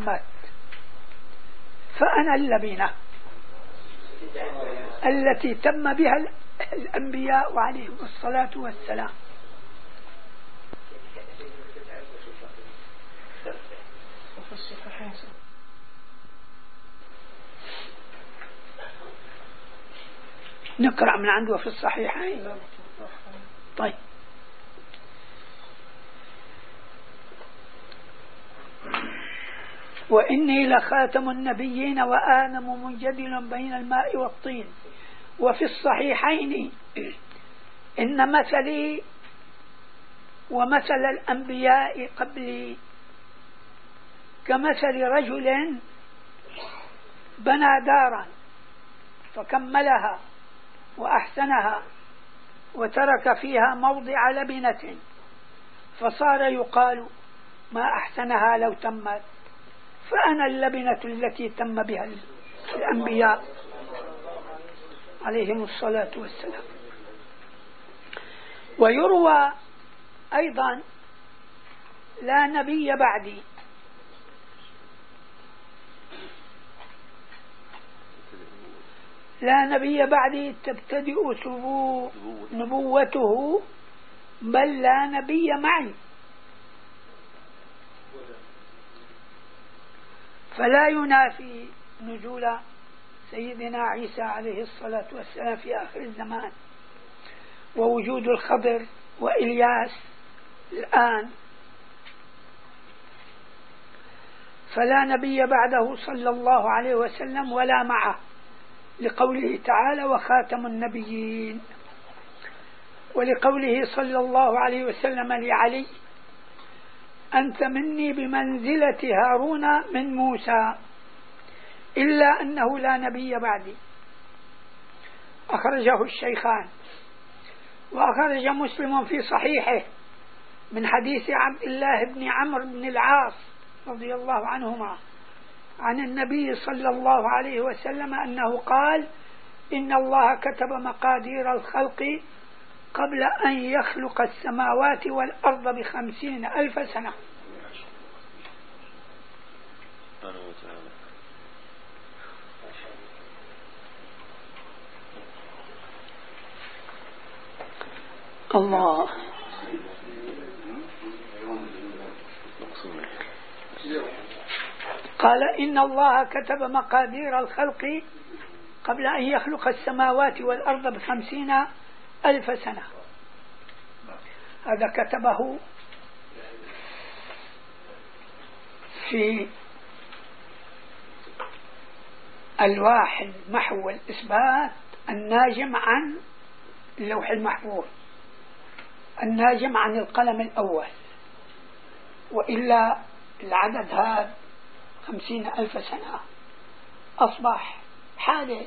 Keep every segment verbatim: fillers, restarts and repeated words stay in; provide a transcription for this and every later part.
تمت فأنا اللبنة التي تم بها الأنبياء عليهم الصلاة والسلام. نقرأ من عنده في الصحيحين. طيب. وإني لخاتم النبيين وآدم منجدل بين الماء والطين. وفي الصحيحين إن مثلي ومثل الأنبياء قبلي كمثل رجل بنى دارا فكملها وأحسنها وترك فيها موضع لبنة فصار يقال ما أحسنها لو تمت، فأنا اللبنة التي تم بها الأنبياء عليهم الصلاة والسلام. ويروى أيضا لا نبي بعدي، لا نبي بعدي تبتدئ نبوته بل لا نبي معي، فلا ينافي نزول سيدنا عيسى عليه الصلاة والسلام في آخر الزمان ووجود الخضر وإلياس الآن، فلا نبي بعده صلى الله عليه وسلم ولا معه، لقوله تعالى وخاتم النبيين، ولقوله صلى الله عليه وسلم لعلي أنت مني بمنزلة هارون من موسى إلا أنه لا نبي بعدي. أخرجه الشيخان. وأخرج مسلم في صحيحه من حديث عبد الله بن عمرو بن العاص رضي الله عنهما عن النبي صلى الله عليه وسلم أنه قال إن الله كتب مقادير الخلق قبل أن يخلق السماوات والأرض بخمسين ألف سنة. الله. قال إن الله كتب مقادير الخلق قبل أن يخلق السماوات والأرض بخمسين ألف سنة. هذا كتبه في ألواح المحو والإثبات الناجم عن اللوح المحفوظ، الناجم عن القلم الأول، وإلا العدد هذا خمسين ألف سنة أصبح حادث.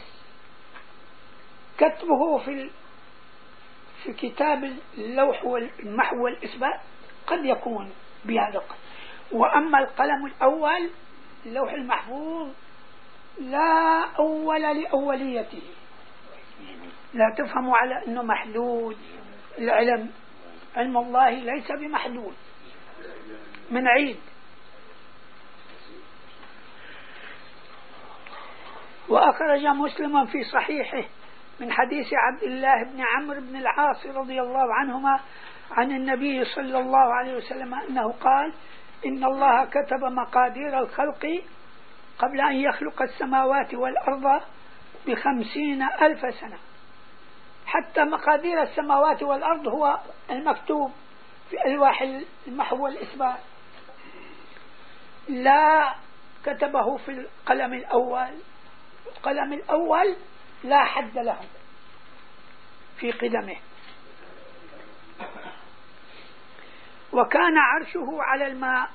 كتبه في في كتاب اللوح والمحو والإثبات قد يكون بهذا القلم، وأما القلم الأول اللوح المحفوظ لا أول لأوليته، لا تفهم على أنه محدود. العلم علم الله ليس بمحدود من عيد. وأخرج مسلم في صحيحه من حديث عبد الله بن عمرو بن العاص رضي الله عنهما عن النبي صلى الله عليه وسلم أنه قال إن الله كتب مقادير الخلق قبل أن يخلق السماوات والأرض بخمسين ألف سنة. حتى مقادير السماوات والأرض هو المكتوب في ألواح المحو والإثبات، لا كتبه في القلم الأول. القلم الأول لا حد له في قدمه. وكان عرشه على الماء.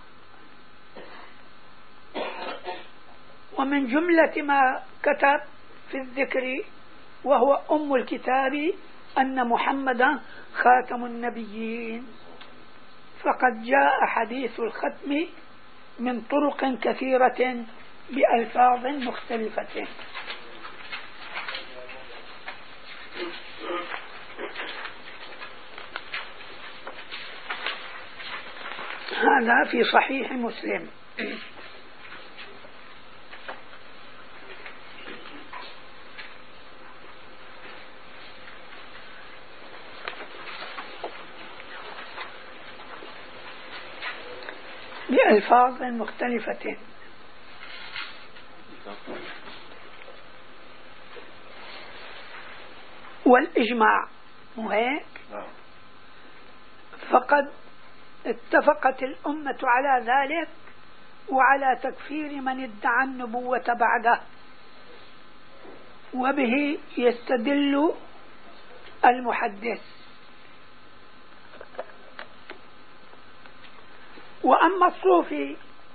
ومن جملة ما كتب في الذكر وهو أم الكتاب أن محمدا خاتم النبيين، فقد جاء حديث الختم من طرق كثيرة بألفاظ مختلفة. هذا في صحيح مسلم. بألفاظ مختلفة. والإجماع مو هيك؟ فقد اتفقت الأمة على ذلك وعلى تكفير من ادعى النبوة بعده، وبه يستدل المحدث. وأما الصوفي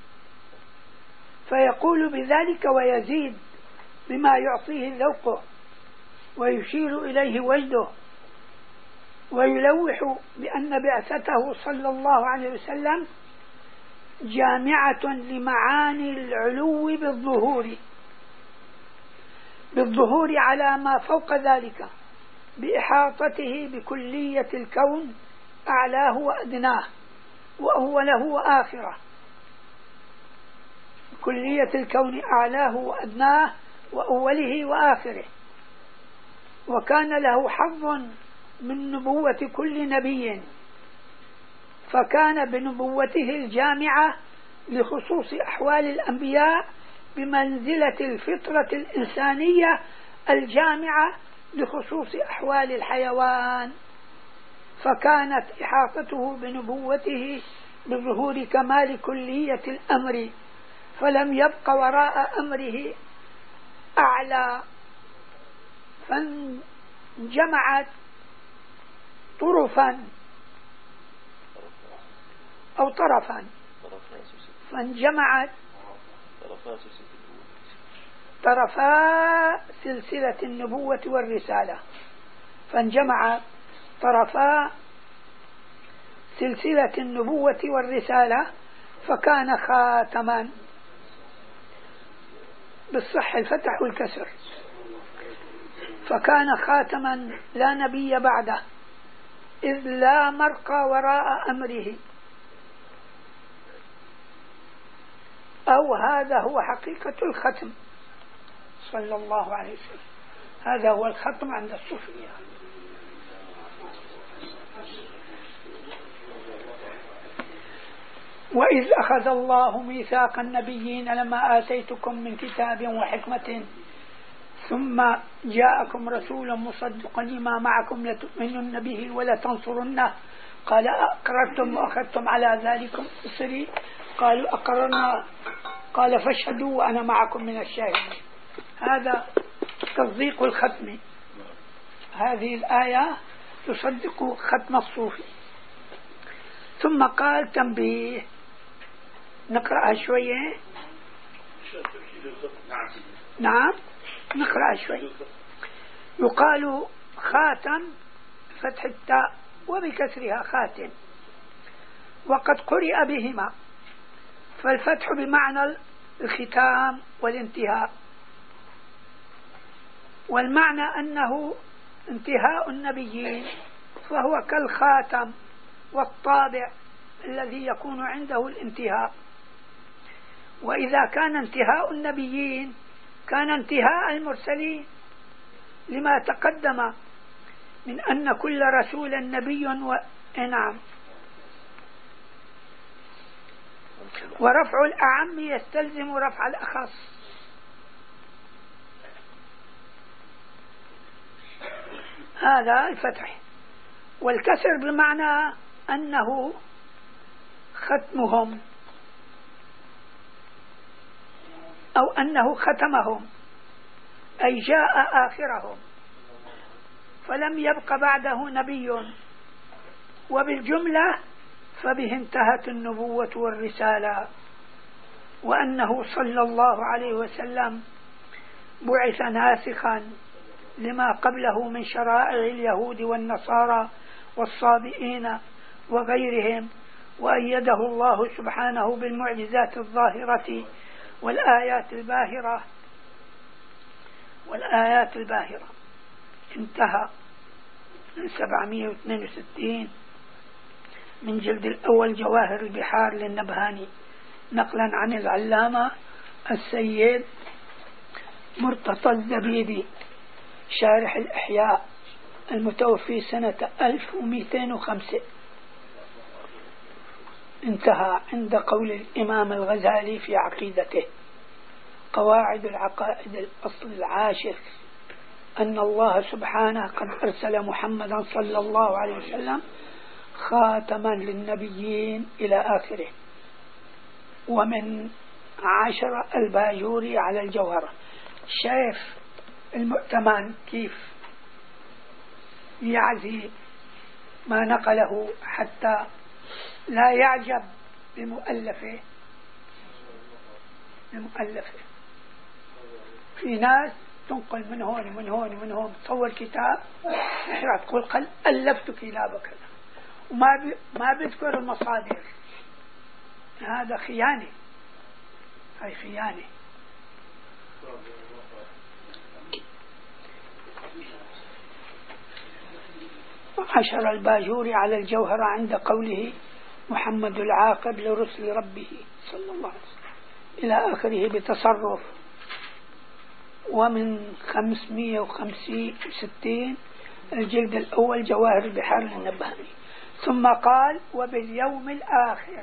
فيقول بذلك ويزيد بما يعطيه ذوقه ويشير إليه وجده، ويلوح بأن بعثته صلى الله عليه وسلم جامعة لمعاني العلو بالظهور بالظهور على ما فوق ذلك، بإحاطته بكلية الكون أعلاه وأدناه وأوله وآخره، كلية الكون أعلاه وأدناه وأوله وآخره. وكان له حظ من نبوة كل نبي، فكان بنبوته الجامعة لخصوص أحوال الأنبياء بمنزلة الفطرة الإنسانية الجامعة لخصوص أحوال الحيوان، فكانت إحاطته بنبوته بظهور كمال كلية الأمر، فلم يبق وراء أمره أعلى، فانجمعت طرفا أو طرفا فانجمعت طرفا سلسلة النبوة والرسالة فانجمع طرفا سلسلة النبوة والرسالة فكان خاتما، بالصح الفتح والكسر، فكان خاتما لا نبي بعده، إذ لا مرقى وراء أمره. أو هذا هو حقيقة الختم صلى الله عليه وسلم، هذا هو الختم عند الصوفية. وإذ أخذ الله ميثاق النبيين لما آتيتكم من كتاب وحكمة ثم جاءكم رسول مصدق لما معكم لتؤمنن به ولتنصرنه قال أقررتم وأخذتم على ذلكم إصري قالوا أقررنا قال فاشهدوا وأنا معكم من الشاهدين. هذا تصديق الختم، هذه الآية تصدق ختم الصوفي. ثم قال تنبيه، نقرأها شوية. نعم نقرأ شوي. يقال خاتم فتح التاء وبكسرها خاتم، وقد قرئ بهما، فالفتح بمعنى الختام والانتهاء، والمعنى أنه انتهاء النبيين، فهو كالخاتم والطابع الذي يكون عنده الانتهاء. وإذا كان انتهاء النبيين كان انتهاء المرسلين، لما تقدم من أن كل رسول نبي وإنعام. ورفع الأعم يستلزم رفع الأخص. هذا الفتح. والكسر بمعنى أنه ختمهم أو أنه ختمهم، أي جاء آخرهم فلم يبق بعده نبي. وبالجملة فبه انتهت النبوة والرسالة، وأنه صلى الله عليه وسلم بعث ناسخا لما قبله من شرائع اليهود والنصارى والصابئين وغيرهم، وأيده الله سبحانه بالمعجزات الظاهرة والآيات الباهرة والآيات الباهرة. انتهى من سبعمائة واثنين وستين من جلد الأول جواهر البحار للنبهاني، نقلا عن العلامة السيد مرتضى الزبيدي شارح الإحياء المتوفي سنة ألف ومئتين وخمسة. انتهى عند قول الإمام الغزالي في عقيدته: قواعد العقائد الأصل العاشر أن الله سبحانه قد أرسل محمدا صلى الله عليه وسلم خاتما للنبيين إلى آخره. ومن عشر الباجوري على الجوهرة. شايف المؤتمن كيف يعزي ما نقله حتى لا يعجب بمؤلفه بمؤلفه في ناس تنقل من هون من هون من هون، تصور كتاب نحن تقول قل ألفت كتاب كذا وما بي ما بيذكر المصادر. هذا خيانة، هاي خيانة. عشر الباجوري على الجوهرة عند قوله: محمد العاقب لرسل ربه صلى الله عليه وسلم إلى آخره بتصرف. ومن خمسمائة وستين الجلد الأول جواهر البحار للنبهاني. ثم قال: وباليوم الآخر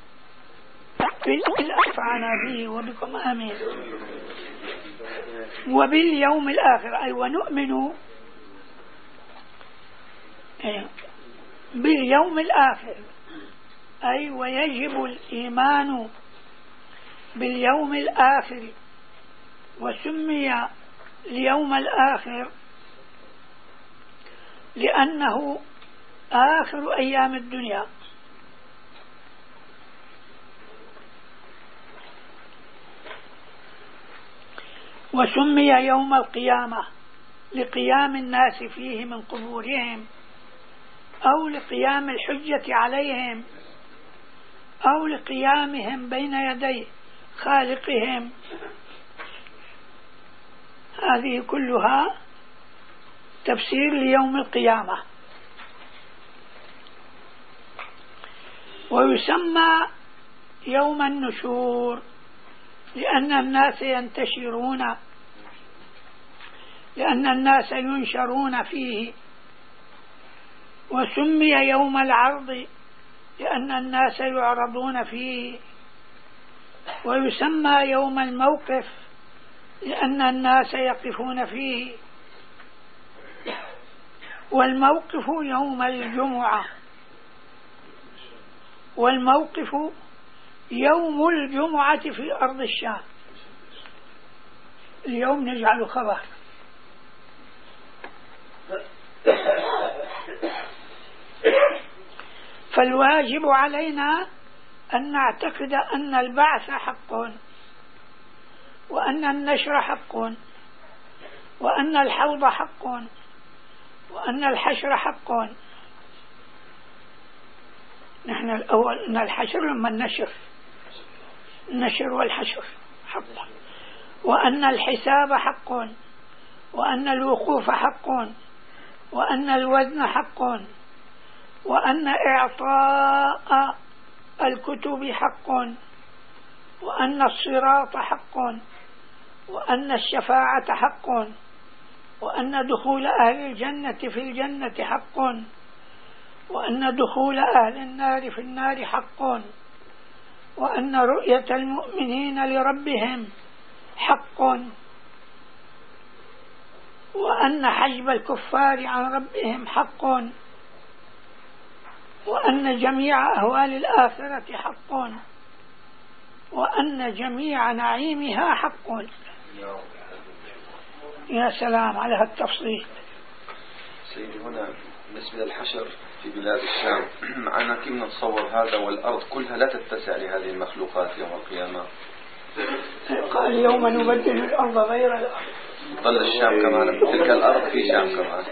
فعنا به وبكم آمين. وباليوم الآخر أي ونؤمن باليوم الآخر، أي ويجب الإيمان باليوم الآخر. وسمي اليوم الآخر لأنه آخر أيام الدنيا، وسمي يوم القيامة لقيام الناس فيه من قبورهم، أو لقيام الحجة عليهم، أو لقيامهم بين يدي خالقهم. هذه كلها تفسير ليوم القيامة. ويسمى يوم النشور لأن الناس ينتشرون لأن الناس ينشرون فيه. وسمي يوم العرض لأن الناس يعرضون فيه. ويسمى يوم الموقف لأن الناس يقفون فيه. والموقف يوم الجمعة، والموقف يوم الجمعة في أرض الشام. اليوم نجعل خبر. فالواجب علينا أن نعتقد أن البعث حق، وأن النشر حق، وأن الحوض حق، وأن الحشر حق. نحن الأول أن الحشر لما النشر النشر والحشر حق، وأن الحساب حق، وأن الوقوف حق، وأن الوزن حق، وأن إعطاء الكتب حق، وأن الصراط حق، وأن الشفاعة حق، وأن دخول أهل الجنة في الجنة حق، وأن دخول أهل النار في النار حق، وأن رؤية المؤمنين لربهم حق، وأن حجب الكفار عن ربهم حق، وأن جميع أهوال الآخرة حق، وأن جميع نعيمها حق. يا سلام على هالتفصيل. سيدي هنا بالنسبة للحشر في بلاد الشام، معنا كيف نتصور هذا؟ والأرض كلها لا تتسع لهذه المخلوقات يوم القيامة. قال يوم نبدل الأرض غير الأرض. ظل الشام كمان، تلك الأرض في شام كمان.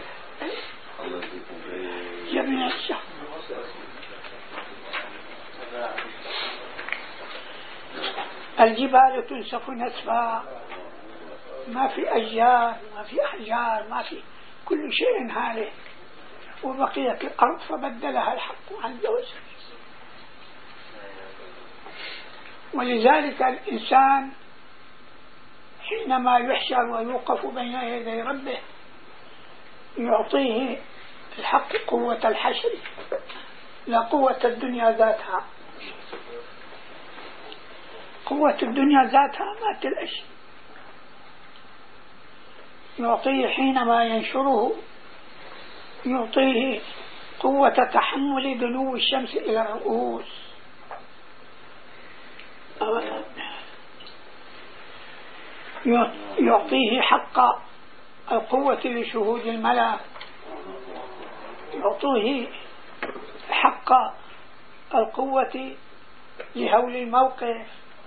جميع الشام. الجبال تنسف نسفا، ما في أشجار، ما في أحجار، ما في، كل شيء هالك. وبقيت الأرض فبدلها الحق عز وجل. ولذلك الإنسان حينما يحشر ويوقف بين يدي ربه يعطيه الحق قوة الحشر لا قوة الدنيا ذاتها. قوة الدنيا ذاتها ما تلأش، يعطيه حينما ينشره يعطيه قوة تحمل دنو الشمس إلى الرؤوس. يعطيه حق القوة لشهود الملأ، يعطيه حق القوة لهول الموقف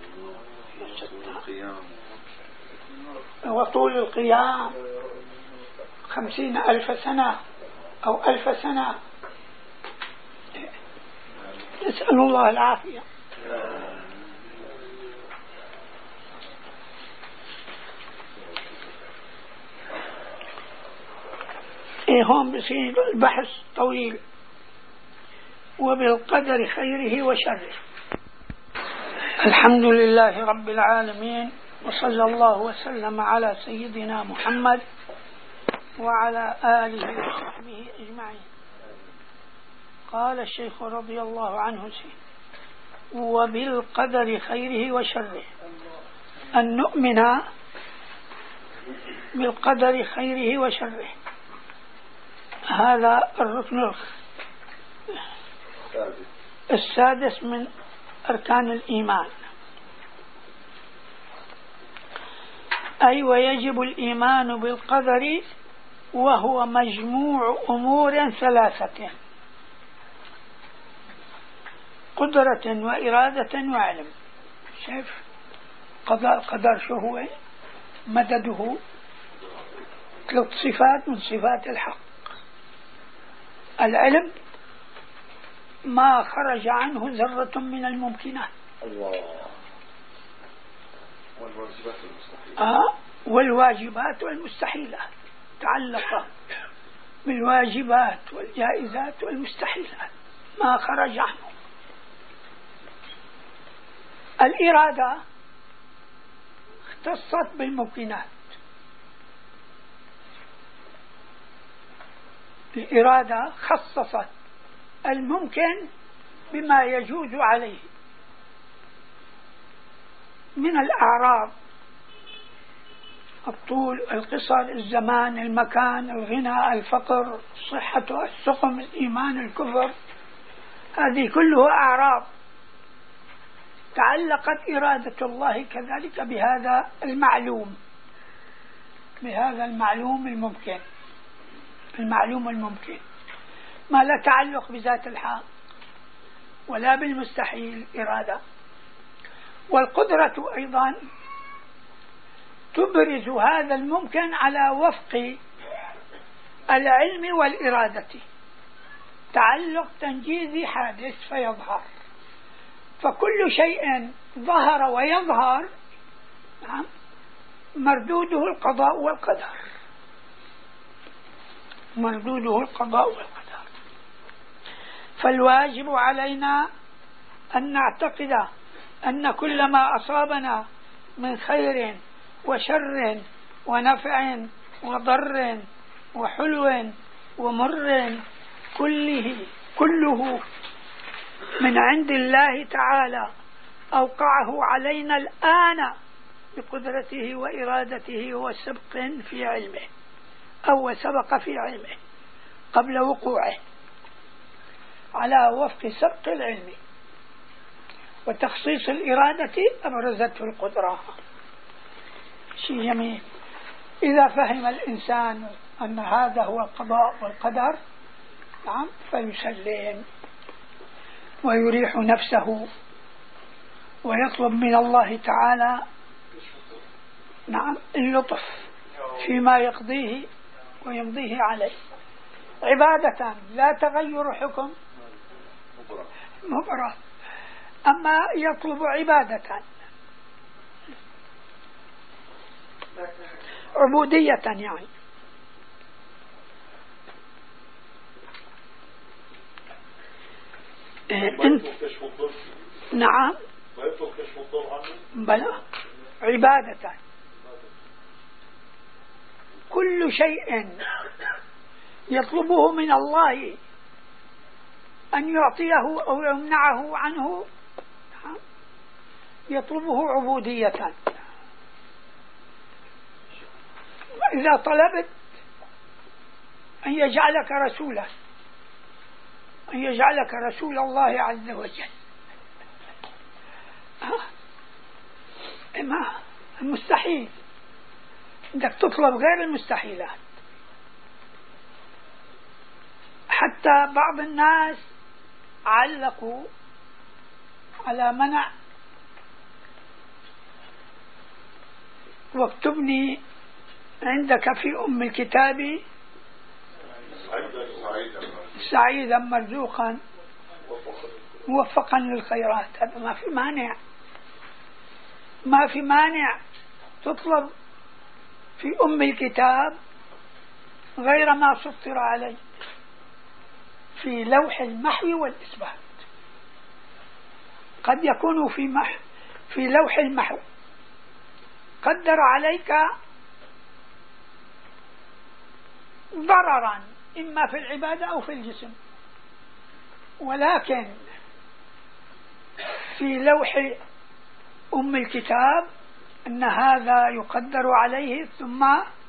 وطول القيام خمسين ألف سنة أو ألف سنة. نسأل الله العافية. إيه هون بصير البحث طويل. وبالقدر خيره وشره. الحمد لله رب العالمين، وصلى الله وسلم على سيدنا محمد وعلى آله وصحبه أجمعين. قال الشيخ رضي الله عنه: وبالقدر خيره وشره، أن نؤمن بالقدر خيره وشره. هذا الركن السادس من أركان الإيمان. أي ويجب الإيمان بالقدر، وهو مجموع أمور ثلاثة: قدرة وإرادة وعلم. شايف قضاء قدر شو هو؟ مدده ثلاث صفات من صفات الحق. العلم ما خرج عنه ذرة من الممكنات. الله. والواجبات والمستحيلات. آه والواجبات والمستحيلات، تعلق بالواجبات والجائزات والمستحيلات ما خرج عنه. الإرادة اختصت بالممكنات. الإرادة خصصت الممكن بما يجوز عليه من الأعراض: الطول، القصر، الزمان، المكان، الغنى، الفقر، الصحة، السقم، الإيمان، الكفر. هذه كلها أعراض تعلقت إرادة الله كذلك بهذا المعلوم، بهذا المعلوم الممكن، المعلوم الممكن، ما لا تعلق بذات الحق ولا بالمستحيل إرادة. والقدرة أيضا تبرز هذا الممكن على وفق العلم والإرادة، تعلق تنجيزي حادث فيظهر. فكل شيء ظهر ويظهر مردوده القضاء والقدر، مردوده القضاء والقدر. فالواجب علينا أن نعتقد أن كل ما أصابنا من خير وشر ونفع وضر وحلو ومر كله كله من عند الله تعالى، أوقعه علينا الآن بقدرته وإرادته وسبق في علمه، أو سبق في علمه قبل وقوعه على وفق سبق العلم وتخصيص الإرادة أبرزته القدرة. شيء جميل. إذا فهم الإنسان أن هذا هو القضاء والقدر، نعم، فيسلم ويريح نفسه ويطلب من الله تعالى، نعم، اللطف فيما يقضيه ويمضيه عليه، عبادة لا تغير حكم مبرر، أما يطلب عبادة عبودية يعني. انت نعم بلى عبادة. كل شيء يطلبه من الله أن يعطيه أو يمنعه عنه يطلبه عبودية. وإذا طلبت أن يجعلك رسولا، أن يجعلك رسول الله عز وجل، ما المستحيل بدك تطلب غير المستحيلات. حتى بعض الناس علقوا على منع واكتبني عندك في أم الكتاب سعيدا مرزوقا موفقا للخيرات. هذا ما في مانع، ما في مانع تطلب في أم الكتاب غير ما سطر عليه في لوح المحو والإثبات. قد يكون في محو في لوح المحو قدر عليك ضررا إما في العبادة أو في الجسم، ولكن في لوح أم الكتاب أن هذا يقدر عليه ثم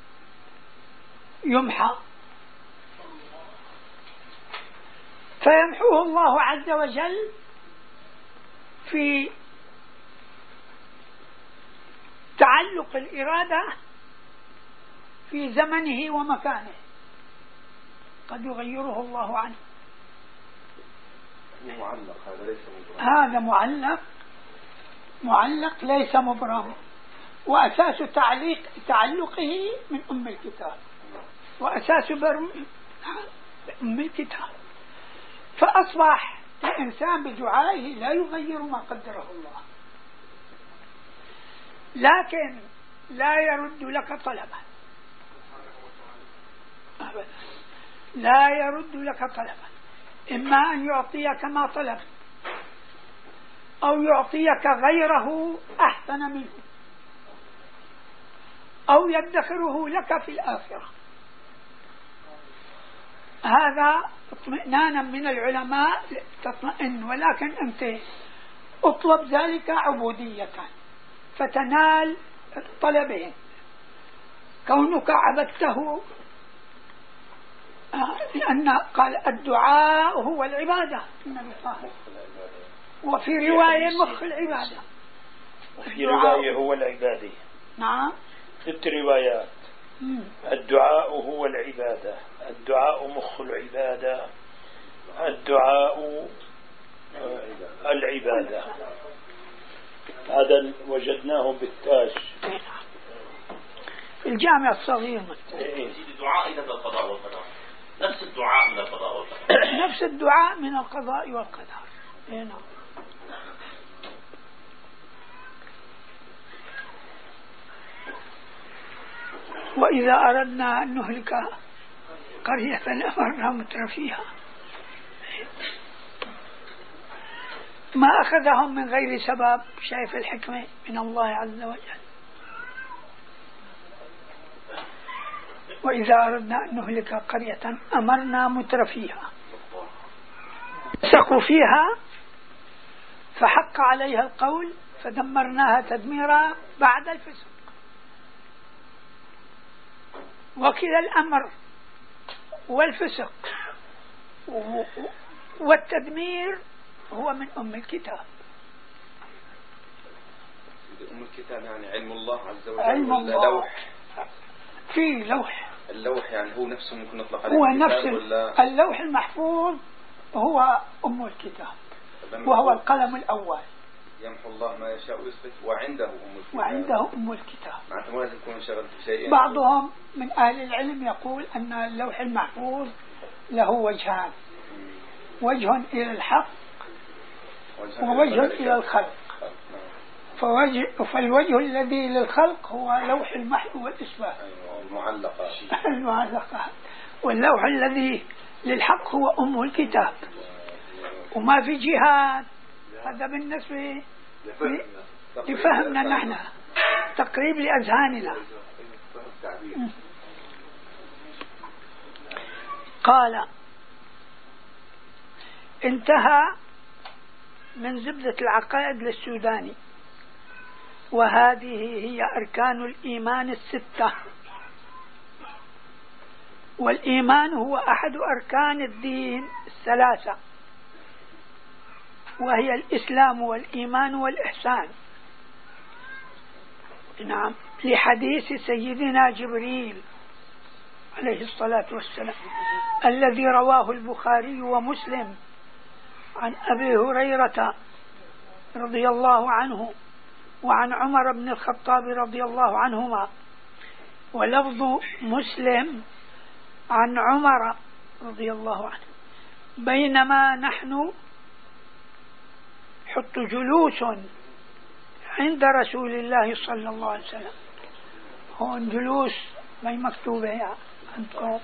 يمحى، فيمحوه الله عز وجل في تعلق الإرادة في زمنه ومكانه، قد يغيره الله عنه. معلق، هذا ليس مبرم. هذا معلق معلق ليس مبرم، وأساس تعليق تعلقه من أم الكتاب، وأساس برم أم الكتاب. فأصبح الإنسان بدعائه لا يغير ما قدره الله، لكن لا يرد لك طلبا أبدا، لا يرد لك طلبا، إما أن يعطيك ما طلب أو يعطيك غيره أحسن منه أو يدخره لك في الآخرة. هذا اطمئنانا من العلماء تطمئن، ولكن أنت اطلب ذلك عبودية فتنال طلبه، كونك عبدته، لأن قال الدعاء هو العبادة النبي صلى، وفي رواية مخ العبادة، وفي رواية هو العبادة. نعم، ست روايات. مم. الدعاء هو العبادة، الدعاء مخ العبادة، الدعاء العبادة. هذا وجدناه بالتاج الجامع الصغير. الدعاء إذا القضاء والقدر، نفس الدعاء من القضاء والقدر، نفس الدعاء من القضاء والقدر. هنا وإذا أردنا أن نهلك قرية أمرنا مترفيها، ما أخذهم من غير سبب. شايف الحكمة من الله عز وجل. وإذا أردنا أن نهلك قرية أمرنا مترفيها فسقوا فيها فحق عليها القول فدمرناها تدميرا بعد الفسق. وكلا الأمر والفسق والتدمير هو من أم الكتاب. أم الكتاب يعني علم الله عز وجل، علم الله. لوح في لوح، اللوح يعني هو نفسه ممكن نطلق عليه هو نفس ولا؟ اللوح المحفوظ هو أم الكتاب، وهو القلم الأول. يمحو الله ما يشاء ويثبت، وعنده أم الكتاب. وعنده أم الكتاب. معناته ما لازم يكون شغل بشيء. بعضهم من أهل العلم يقول أن اللوح المحفوظ له وجهان، وجه إلى الحق ووجه إلى الخلق. فوجه فالوجه الذي للخلق هو لوح المحو والإثبات، المعلقات المعلقات، واللوح الذي للحق هو أم الكتاب. وما في جهات. هذا بالنسبة لفهمنا نحن، تقريب لأذهاننا. قال انتهى من زبدة العقائد للسوداني وهذه هي أركان الإيمان الستة. والإيمان هو أحد أركان الدين الثلاثة، وهي الإسلام والإيمان والإحسان. نعم، لحديث سيدنا جبريل عليه الصلاة والسلام الذي رواه البخاري ومسلم عن أبي هريرة رضي الله عنه وعن عمر بن الخطاب رضي الله عنهما، ولفظ مسلم عن عمر رضي الله عنه: بينما نحن حط جلوس عند رسول الله صلى الله عليه وسلم. هون جلوس ما هي مكتوبة يعني عندكم.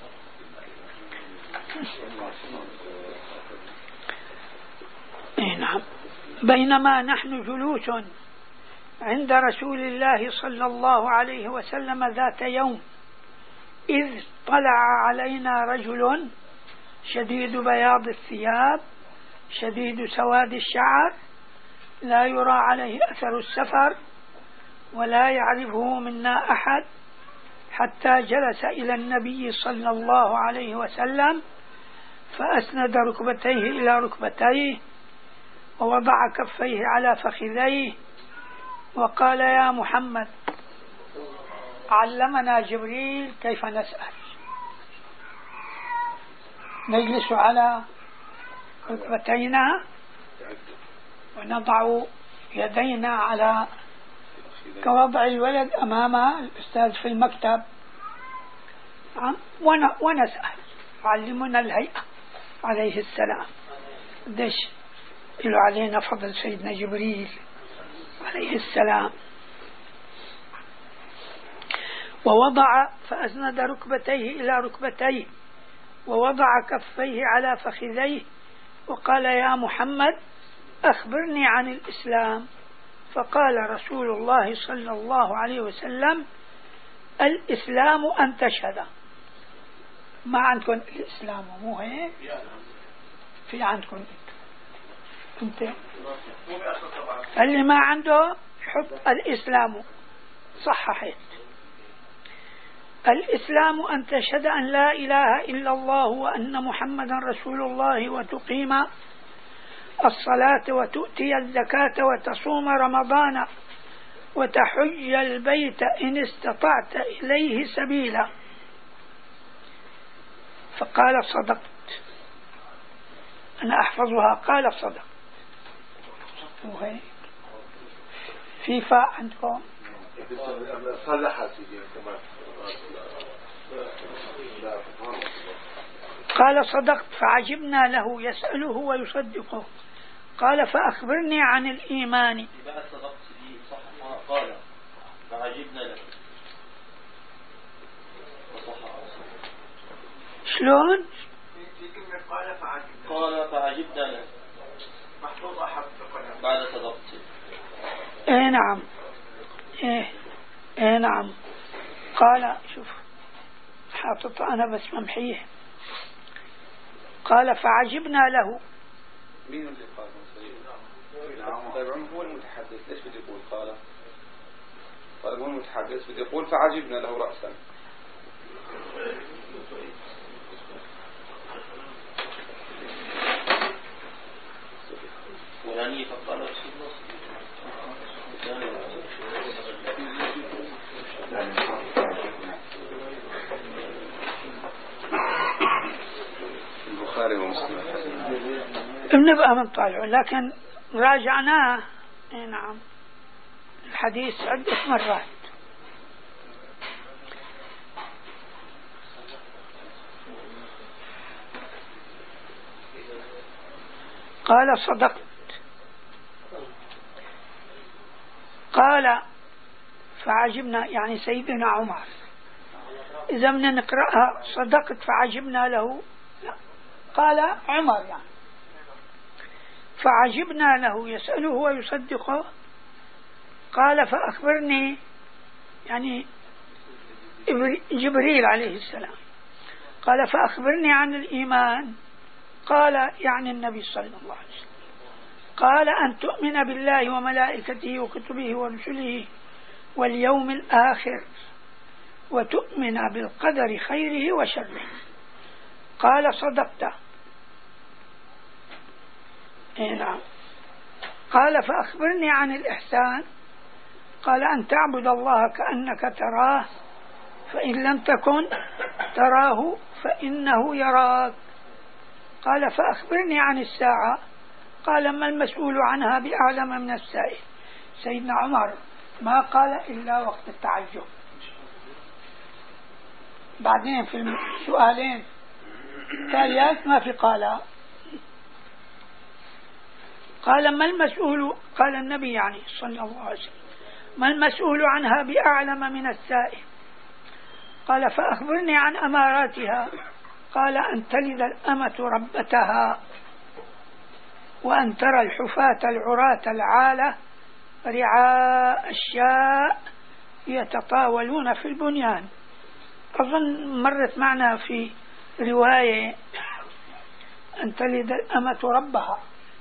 نعم، بينما نحن جلوس عند رسول الله صلى الله عليه وسلم ذات يوم إذ طلع علينا رجل شديد بياض الثياب شديد سواد الشعر لا يرى عليه أثر السفر ولا يعرفه منا أحد، حتى جلس إلى النبي صلى الله عليه وسلم فأسند ركبتيه إلى ركبتيه ووضع كفيه على فخذيه وقال: يا محمد، علمنا جبريل كيف نسأل. نجلس على ركبتينا ونضع يدينا على كوضع الولد أمام الأستاذ في المكتب ونسأل. علمنا الهيئة عليه السلام. قديش له علينا فضل سيدنا جبريل عليه السلام. ووضع فأسند ركبتيه إلى ركبتيه ووضع كفيه على فخذيه وقال: يا محمد، أخبرني عن الإسلام. فقال رسول الله صلى الله عليه وسلم: الإسلام أن تشهد. ما عندكم الإسلام مو هيك؟ في عندكم انت اللي ما عنده حط الإسلام صححت. الإسلام أن تشهد أن لا إله إلا الله وأن محمدا رسول الله وتقيم الصلاة وتؤتي الزكاة وتصوم رمضان وتحج البيت إن استطعت إليه سبيلا. فقال: صدقت. أنا أحفظها. قال: صدقت. وهي في فاء عندكم صلح سيدي. قال: صدقت. فعجبنا له يسأله ويصدقه. قال: فأخبرني عن الإيمان. قال: فعجبنا له. شلون؟ قال: فعجبنا له بعد صدقت. ايه نعم، ايه ايه نعم. قال: شوف حاطط أنا بس ممحيه. قال: فعجبنا له. مين اللي قال؟ طيب هو المتحدث ليش بدي يقول قال؟ طيب هو المتحدث بدي يقول فعجبنا له رأسا. ولاني فقال البخاري ومسلم بنبقى من طالعه، لكن راجعناه. نعم، الحديث عدة مرات. قال: صدقت. قال: فعجبنا، يعني سيدنا عمر. إذا بدنا نقرأها صدقت فعجبنا له، لا، قال عمر يعني. فعجبنا له يسأله ويصدقه. قال: فأخبرني، يعني جبريل عليه السلام. قال: فأخبرني عن الإيمان. قال: يعني النبي صلى الله عليه وسلم. قال أن تؤمن بالله وملائكته وكتبه ورسله واليوم الآخر وتؤمن بالقدر خيره وشره. قال صدقت. نعم. قال فأخبرني عن الإحسان. قال أن تعبد الله كأنك تراه فإن لم تكن تراه فإنه يراك. قال فأخبرني عن الساعة. قال ما المسؤول عنها بأعلم من السائل. سيدنا عمر ما قال إلا وقت التعجب. بعدين في السؤالين تاليات ما في قال. قال ما المسؤول، قال النبي يعني صلى الله عليه وسلم، ما المسؤول عنها بأعلم من السائل. قال فأخبرني عن أماراتها. قال أن تلد الأمة ربتها وأن ترى الحفاة العراة العالة رعاء الشاء يتطاولون في البنيان. أظن مرت معنا في رواية أن تلد الأمة ربها،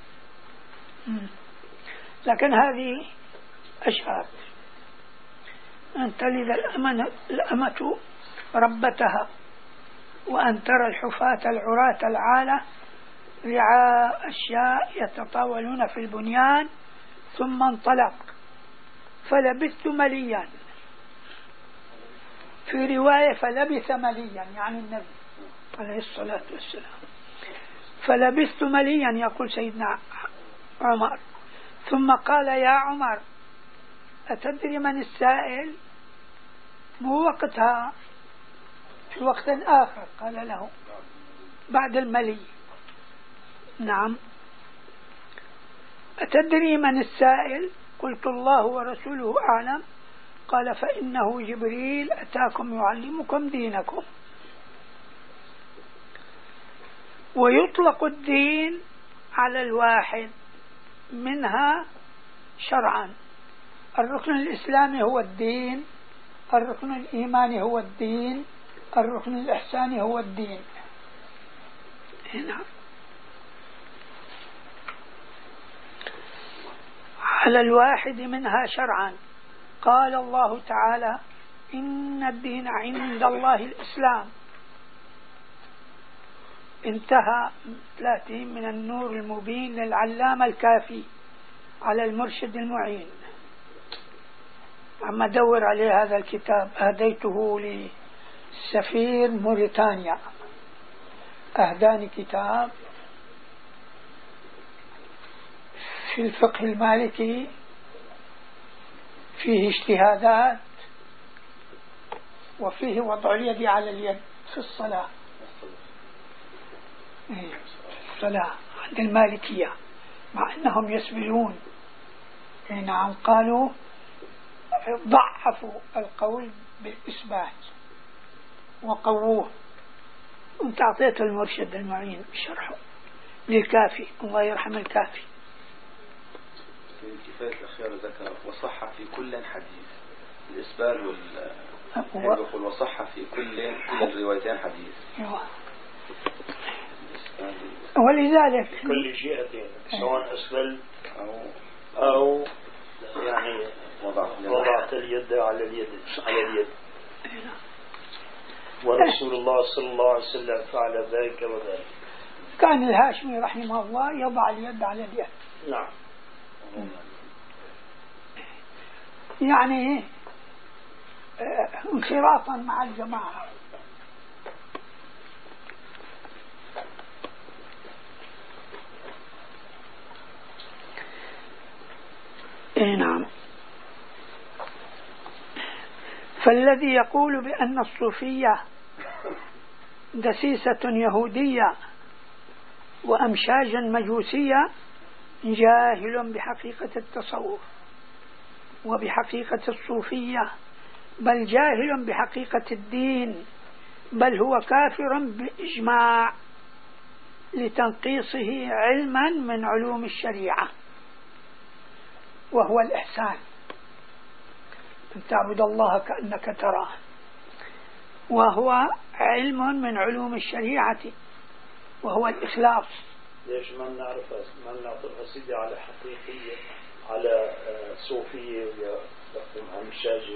لكن هذه أشهر. أن تلد الأمة ربتها وأن ترى الحفاة العراة العالة رعاء الشاء يتطاولون في البنيان. ثم انطلق فلبثت مليا، في رواية فلبث مليا يعني النبي عليه الصلاة والسلام. فلبثت مليا يقول سيدنا عمر. ثم قال يا عمر أتدري من السائل؟ مو وقتها، في وقت آخر. قال له بعد الملي. نعم. أتدري من السائل؟ قلت الله ورسوله أعلم. قال فإنه جبريل أتاكم يعلمكم دينكم. ويطلق الدين على الواحد منها شرعا. الركن الإسلامي هو الدين، الركن الإيماني هو الدين، الركن الإحساني هو الدين. هنا على الواحد منها شرعا. قال الله تعالى إن الدين عند الله الإسلام. انتهى ثلاثين من النور المبين للعلامة الكافي على المرشد المعين. عم أدور عليه هذا الكتاب، أهديته لسفير موريتانيا، أهداني كتاب في الفقه المالكي فيه اجتهادات وفيه وضع اليد على اليد في الصلاة. الصلاة عند المالكية مع أنهم يسبلون. نعم. قالوا ضعفوا القول بالإثبات وقووه. وانت أعطيت المرشد المعين بشرحه للكافي، الله يرحم الكافي. في الكفاية الأخيرة ذكر وصح في كل حديث. الإسبال وال يقول وصح في كل كل الروايتين حديث. ولذلك كل جهتين سواء أسبل أو أو يعني وضعت اليد على اليد على اليد. ورسول الله صلى الله عليه وسلم فعل ذلك وذلك. كان الهاشمي رحمه الله يضع اليد على اليد. نعم. يعني انخراطا مع الجماعة. إيه نعم. فالذي يقول بأن الصوفية دسيسة يهودية وأمشاجا مجوسية جاهل بحقيقة التصوف وبحقيقة الصوفية، بل جاهل بحقيقة الدين، بل هو كافر بإجماع لتنقيصه علما من علوم الشريعة، وهو الإحسان، أن تعبد الله كأنك تراه، وهو علم من علوم الشريعة، وهو الإخلاص ليش ما نعرفها ما نعطيها سيدي على حقيقية على صوفية عن شاجي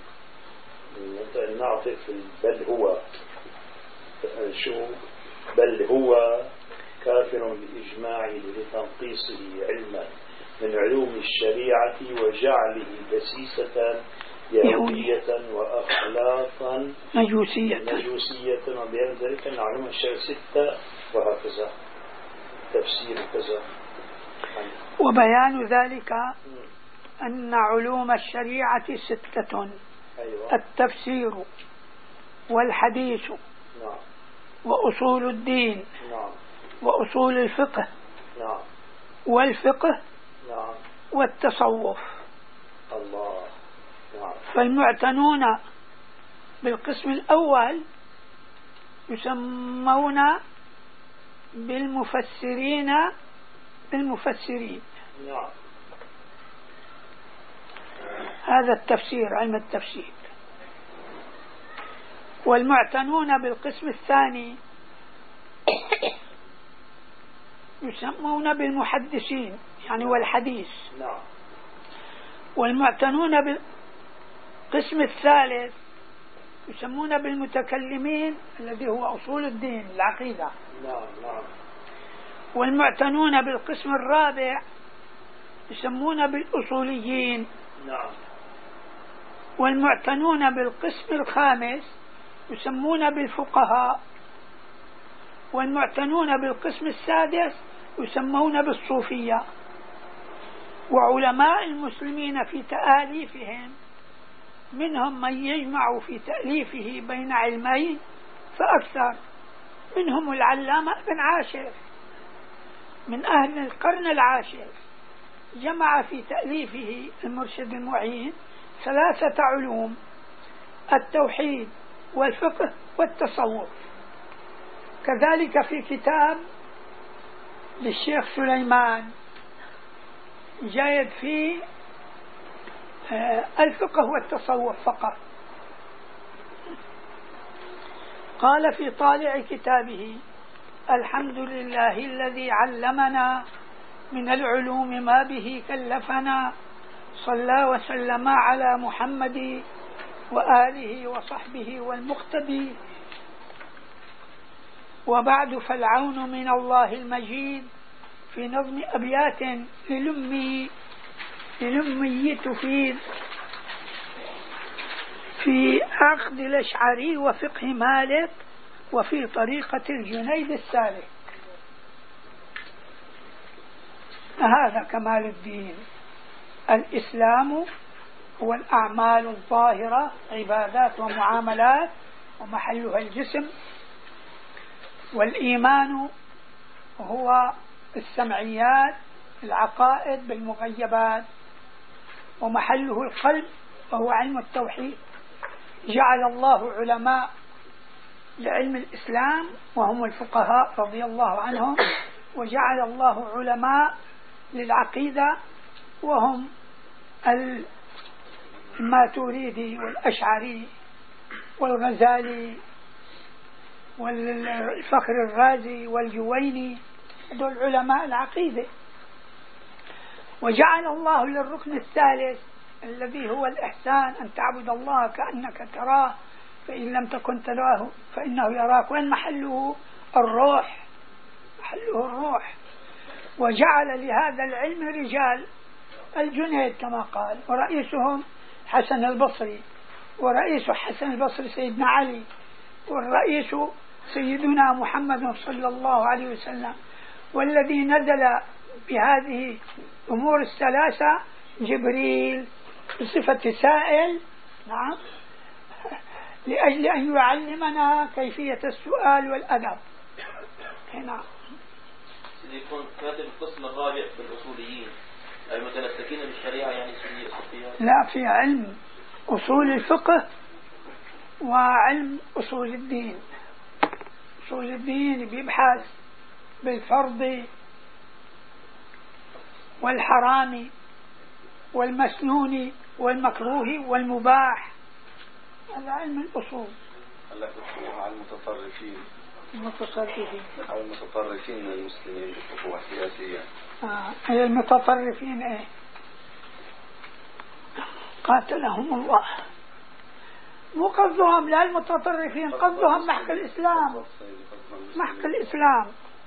نعطي في بل هو شو بل هو كافر بإجماعه لتنقيصه علما من علوم الشريعة وجعله دسيسة يهودية وأخلاقا مجوسية مجوسية وبين ذلك أن علوم الشريعة ستة وهكذا تفسير كذا. وبيان ذلك أن علوم الشريعة ستة. أيوة. التفسير والحديث نعم. وأصول الدين نعم. وأصول الفقه نعم. والفقه نعم. والتصوف. الله. نعم. فالمعتنون بالقسم الأول يسمون بالمفسرين بالمفسرين. نعم. هذا التفسير علم التفسير. والمعتنون بالقسم الثاني يسمون بالمحدثين يعني والحديث. نعم. والمعتنون بالقسم الثالث يسمون بالمتكلمين الذي هو أصول الدين العقيدة. نعم. نعم. والمعتنون بالقسم الرابع يسمون بالأصوليين. نعم. والمعتنون بالقسم الخامس يسمون بالفقهاء. والمعتنون بالقسم السادس يسمون بالصوفية. وعلماء المسلمين في تآليفهم منهم من يجمع في تأليفه بين علمين فأكثر، منهم العلامة ابن عاشر من أهل القرن العاشر جمع في تأليفه المرشد المعين ثلاثة علوم: التوحيد والفقه والتصوف. كذلك في كتاب للشيخ سليمان جايد فيه الفقه والتصوف فقط. قال في طالع كتابه: الحمد لله الذي علمنا من العلوم ما به كلفنا، صلى وسلم على محمد وآله وصحبه والمقتدي. وبعد فالعون من الله المجيد في نظم أبيات للمي للمي تفيد في عقد الأشعري وفقه مالك وفي طريقة الجنيد السالك. هذا كمال الدين. الإسلام هو الأعمال الظاهرة، عبادات ومعاملات ومحلها الجسم. والإيمان هو السمعيات، العقائد بالمغيبات، ومحله القلب وهو علم التوحيد. جعل الله علماء لعلم الإسلام وهم الفقهاء رضي الله عنهم، وجعل الله علماء للعقيدة وهم الماتريدي والأشعري والغزالي والفخر الرازي والجويني، هذول علماء العقيدة. وجعل الله للركن الثالث الذي هو الإحسان أن تعبد الله كأنك تراه فإن لم تكن تراه فإنه يراك. وين محله؟ الروح، محله الروح. وجعل لهذا العلم رجال: الجنيد كما قال، ورئيسهم حسن البصري، ورئيس حسن البصري سيدنا علي، والرئيس سيدنا محمد صلى الله عليه وسلم. والذي نزل بهذه الأمور الثلاثة جبريل بصفة سائل، نعم، لأجل أن يعلمنا كيفية السؤال والأدب. نعم. يكون كاتب القسم الرابع في الأصوليين المتمسكين بالشريعة يعني صوفيات؟ لا، في علم أصول الفقه وعلم أصول الدين. أصول الدين بيبحث بالفرض والحرام والمسنون والمكروه والمباح، هذا علم الأصول. هلا تحكموها على المتصرفين المتصرفين أو المتطرفين من المسلمين بقوة سياسية. آه. المتطرفين إيه؟ قاتلهم الله. مو قصدهم لا المتطرفين، قصدهم محك الإسلام، محك الإسلام.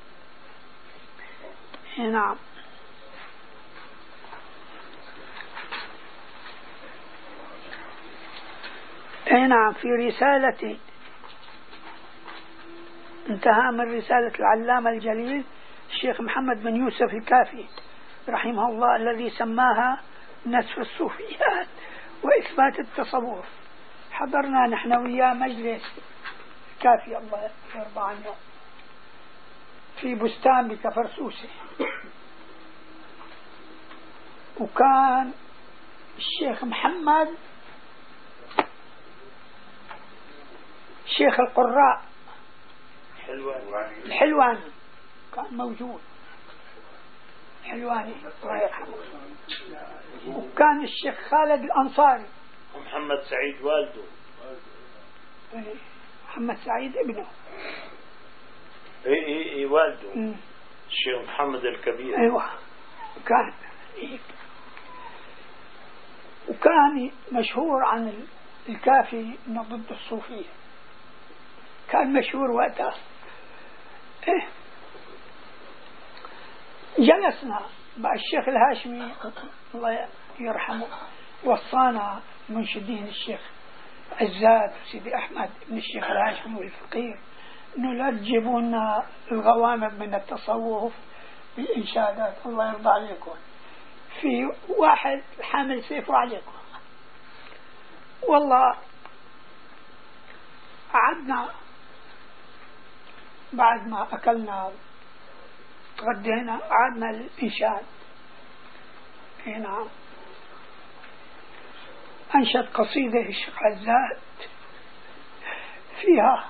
نعم. اي نعم. في رسالة انتهى من رسالة العلامة الجليل الشيخ محمد بن يوسف الكافي رحمه الله الذي سماها نسف الصوفيات وإثبات التصوف. حضرنا نحن وياه مجلس كافي الله يرضى عنه في بستان بكفرسوسي، وكان الشيخ محمد شيخ القراء الحلواني كان موجود، الحلواني الله يرحمه، وكان الشيخ خالد الأنصاري محمد سعيد والده، محمد سعيد ابنه، اي اي اي والده م. الشيخ محمد الكبير. ايوه كان هيك. وكان مشهور عن الكافي انه ضد الصوفيه، كان مشهور وقتها. إيه. جلسنا مع الشيخ الهاشمي الله يرحمه، وصانا منشدين الشيخ عزاد وسيدي أحمد بن الشيخ الهاشمي والفقير إنه لا تجيبوا لنا الغوامض من التصوف بالإنشادات، الله يرضى عليكم، في واحد حامل سيفه عليكم. والله قعدنا بعد ما أكلنا تغدينا قعدنا الإنشاد. هنا أنشد قصيدة الشيخ عزاد فيها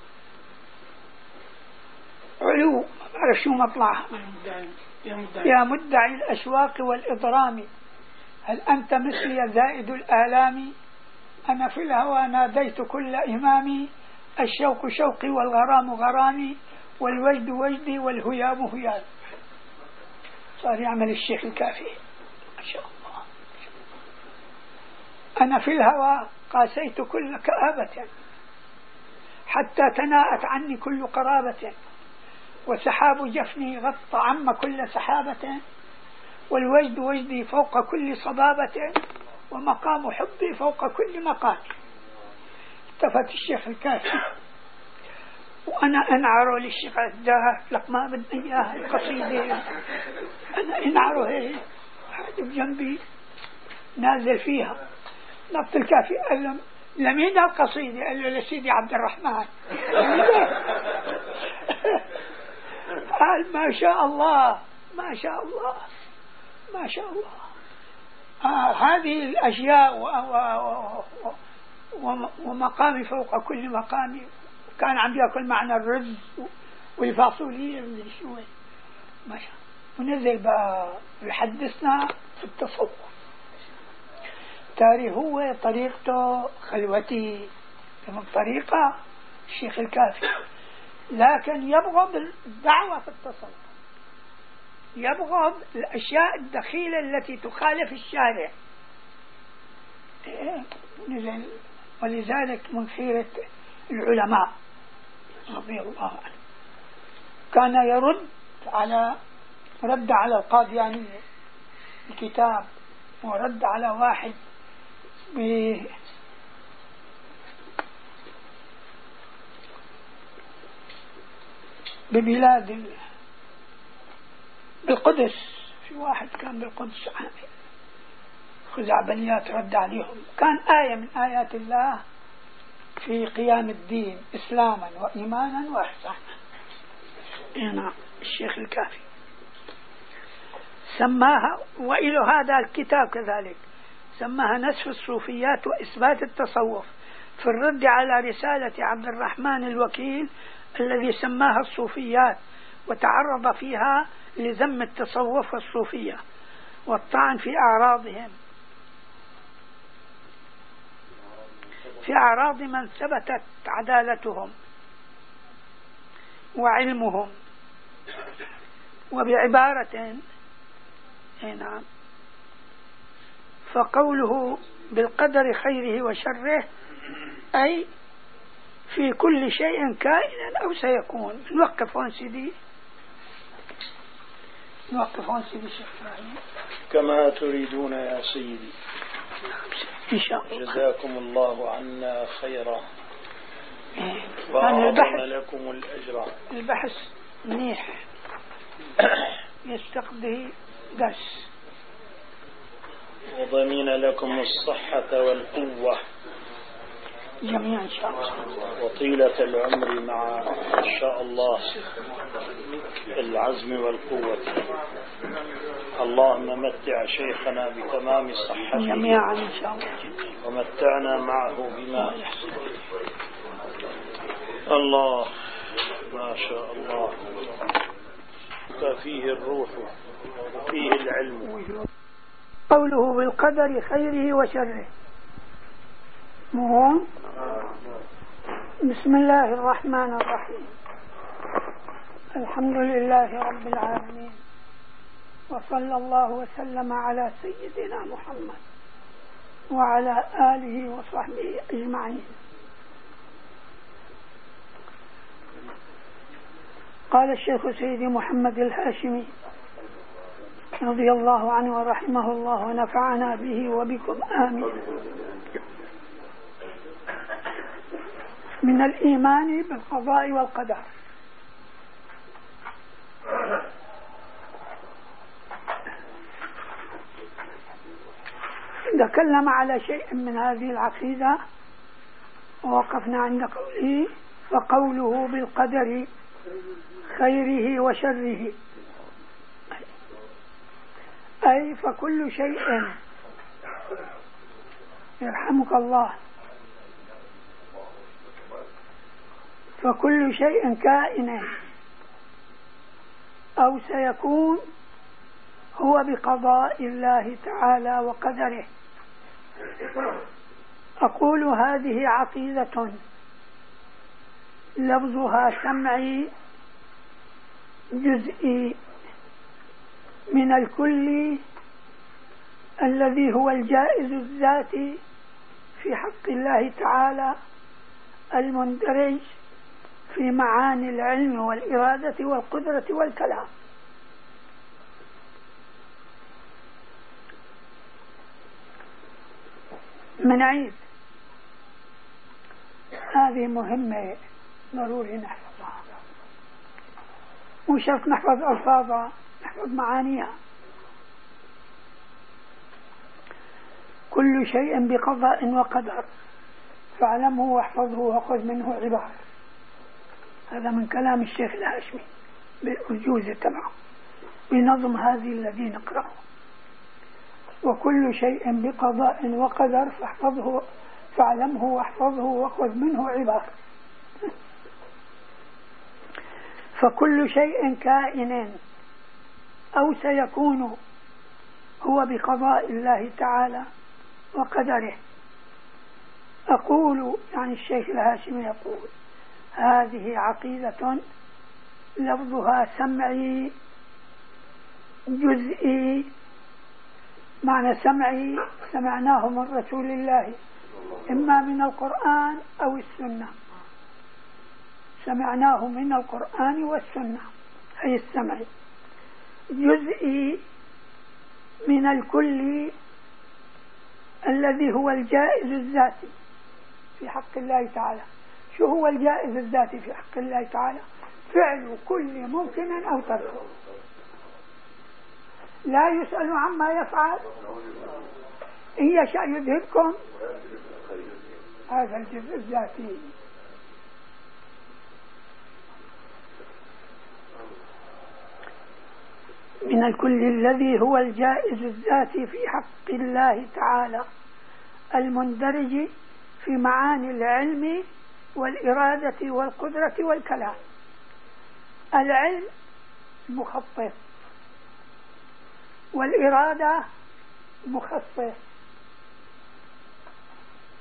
علو، ما بعرف شو مطلعها، يا مدعي الأشواق والإضرام هل أنت مثلي زائد الآلام، أنا في الهوى ناديت كل إمامي، الشوق شوقي والغرام غرامي، والوجد وجدي والهيام هيام. صار يعمل الشيخ الكافي ما شاء الله. أنا في الهوى قاسيت كل كآبة حتى تناءت عني كل قرابة، وسحاب جفني غطى عم كل سحابة، والوجد وجدي فوق كل صبابة، ومقام حبي فوق كل مقام. التفت الشيخ الكافي وأنا أنعر للشيخ عزاه لك ما بدي إياها القصيدة، أنا أنعره هيك حاجب جنبي نازل فيها. نبت الكافي قال له لمين القصيدة؟ قال له لسيدي عبد الرحمن. قال ما شاء الله ما شاء الله ما شاء الله. آه هذه الأشياء و و و ومقامي فوق كل مقامي. كان عم يأكل معنا الرز والفاصولية من شوي ما شاء. ونزل بقى يحدثنا في التصوف. تاري هو طريقته خلوتي من طريقة الشيخ الكافي، لكن يبغض الدعوة في التصوف، يبغض الأشياء الدخيلة التي تخالف الشارع. ولذلك من خيرة العلماء رضي الله عنه كان يرد على رد على القاديانية الكتاب، ورد على واحد ب ببلاد ال... بالقدس. في واحد كان بالقدس خزعبليات رد عليهم، كان آية من آيات الله في قيام الدين إسلاما وإيمانا وإحسانا. هنا الشيخ الكافي سماها، وإلى هذا الكتاب كذلك سماها نسف الصوفيات وإثبات التصوف، في الرد على رسالة عبد الرحمن الوكيل الذي سماها الصوفيات، وتعرض فيها لذم التصوف والصوفية والطعن في أعراضهم، في أعراض من ثبتت عدالتهم. وعلمهم. وبعبارة نعم فقوله بالقدر خيره وشره أي في كل شيء كائن أو سيكون. نوقف هون سيدي، نوقف هون سيدي الشيخ إبراهيم. كما تريدون يا سيدي إن شاء الله. جزاكم الله عنا خيرا وأعظم لكم الأجر. البحث منيح يستقضي درس، وضمين لكم الصحة والقوة جميعا إن شاء الله، وطيلة العمر مع إن شاء الله العزم والقوة. اللهم متع شيخنا بتمام صحته جميعا إن شاء الله، ومتعنا معه بما الله ما شاء الله. فيه الروح وفيه العلم. قوله بالقدر خيره وشره. مهم. بسم الله الرحمن الرحيم. الحمد لله رب العالمين، وصلى الله وسلم على سيدنا محمد وعلى آله وصحبه أجمعين. قال الشيخ سيدي محمد الهاشمي رضي الله عنه ورحمه الله ونفعنا به وبكم آمين. من الإيمان بالقضاء والقدر. تكلم على شيء من هذه العقيدة ووقفنا عند قوله فقوله بالقدر خيره وشره أي فكل شيء يرحمك الله فكل شيء كائن أو سيكون هو بقضاء الله تعالى وقدره. أقول هذه عقيدة لفظها سمعي جزئي من الكل الذي هو الجائز الذاتي في حق الله تعالى المندرج في معاني العلم والإرادة والقدرة والكلام. من عيد هذه مهمة ضروري نحفظها، مو شرط نحفظ ألفاظها، نحفظ معانيها. كل شيء بقضاء وقدر فاعلمه واحفظه وخذ منه عبارة. هذا من كلام الشيخ الهاشمي بالأرجوز تبعه بنظم هذه الذي نقرأه. وكل شيء بقضاء وقدر فاحفظه فاعلمه واحفظه وخذ منه عبارة. فكل شيء كائن أو سيكون هو بقضاء الله تعالى وقدره. أقول يعني الشيخ الهاشمي يقول هذه عقيدة لفظها سمعي جزئي. معنى سمعي سمعناه من رسول الله إما من القرآن أو السنة، سمعناه من القرآن والسنة أي السمع. جزئي من الكل الذي هو الجائز الذاتي في حق الله تعالى. شو هو الجائز الذاتي في حق الله تعالى؟ فعل كل ممكن أو تركه، لا يسأل عما يفعل، إن يشاء يذهبكم. هذا الجزء الذاتي. من الكل الذي هو الجائز الذاتي في حق الله تعالى المندرج في معاني العلم والإرادة والقدرة والكلام. العلم مخطط، والإرادة مخصص،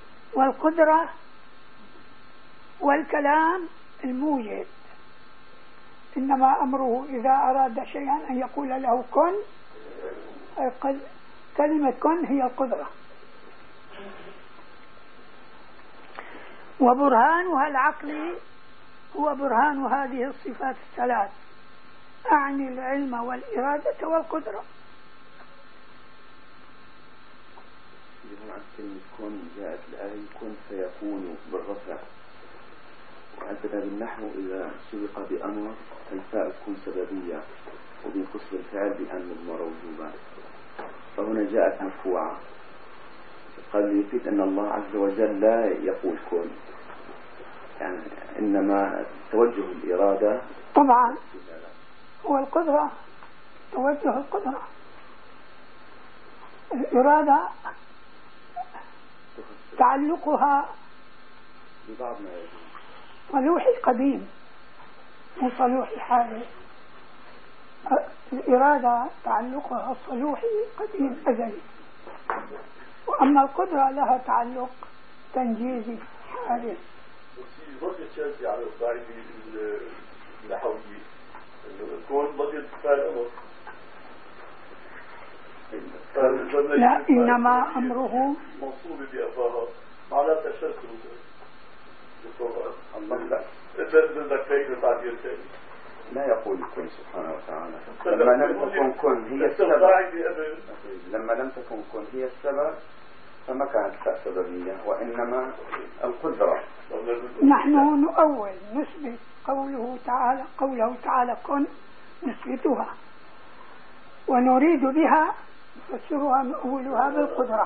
والقدرة والكلام الموجد. إنما أمره إذا أراد شيئا أن يقول له كن. كلمة كن هي القدرة. وبرهانها العقلي هو برهان هذه الصفات الثلاث، أعني العلم والإرادة والقدرة. عن كلمة كن جاءت الآية كن فيكون بالرفع، وعندنا بالنحو إذا سبق بأمر الفاء تكون سببية وبينقص الفعل بأن مضمر وجوبا، فهنا جاءت مرفوعة. قال يفيد أن الله عز وجل لا يقول كن، يعني إنما توجه الإرادة طبعا هو القدرة، توجه القدرة. الإرادة تعلقها ببعض ما يجب صلوحي قديم مو صلوحي حادث. الإرادة تعلقها صلوحي قديم أزلي، وأما القدرة لها تعلق تنجيزي حادث. وفي الشيء على القاعدة النحوية الكون بقي فعل لا، إنما أمره منصوب بأفاها على تشكل الله لا لا يقول كن سبحانه وتعالى. لما لم تكن كن هي السبب، لما لم تكن كن هي السبب فما كانت سببية، وإنما القدرة. نحن نؤول نثبت قوله تعالى قوله تعالى كن نثبتها، ونريد بها نفسرها نؤولها بالقدرة.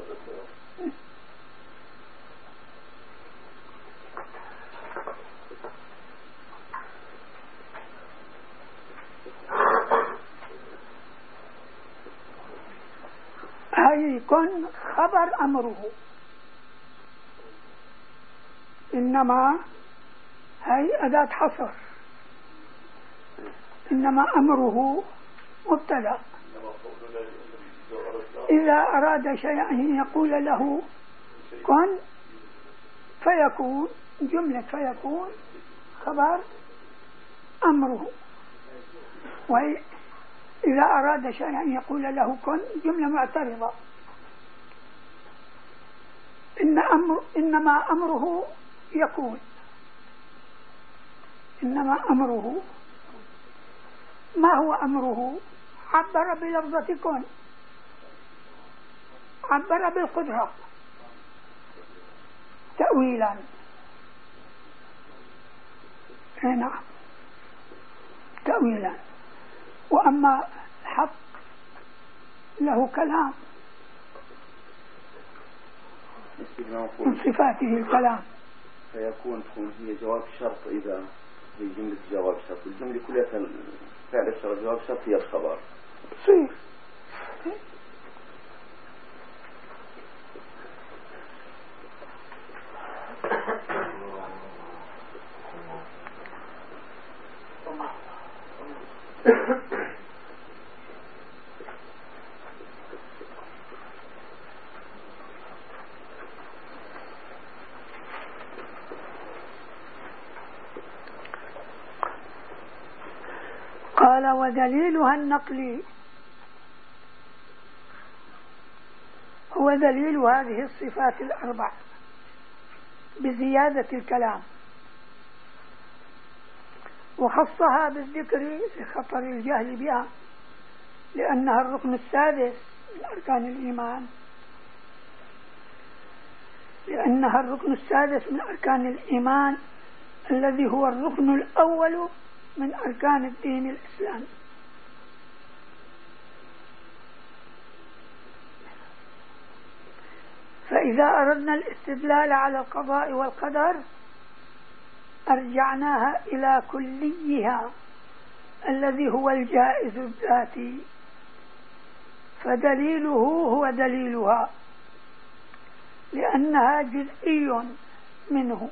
هاي كن خبر أمره، إنما هاي أداة حصر، إنما أمره مبتدأ. إذا أراد شيئا يقول له كن فيكون، جملة فيكون خبر أمره. وإذا أراد شيئا يقول له كن جملة معترضة. إن أمر إنما أمره يكون، إنما أمره. ما هو أمره؟ عبر بلفظة كن، عبر بالقدرة تأويلا. نعم تأويلا. وأما الحق له كلام من صفاته الكلام. فيكون تكون هي جواب شرط، إذا هي جملة جواب شرط، الجملة كلها فعل الشرط جواب شرط هي الخبر. صحيح. قال ودليلها النقلي هو دليل هذه الصفات الأربع بزيادة الكلام، وخصها بالذكر لخطر الجهل بها، لأنها الركن السادس من أركان الإيمان، لأنها الركن السادس من أركان الإيمان الذي هو الركن الأول من أركان الدين الإسلامي. فإذا أردنا الاستدلال على القضاء والقدر أرجعناها إلى كليها الذي هو الجائز الذاتي، فدليله هو دليلها لأنها جزئي منه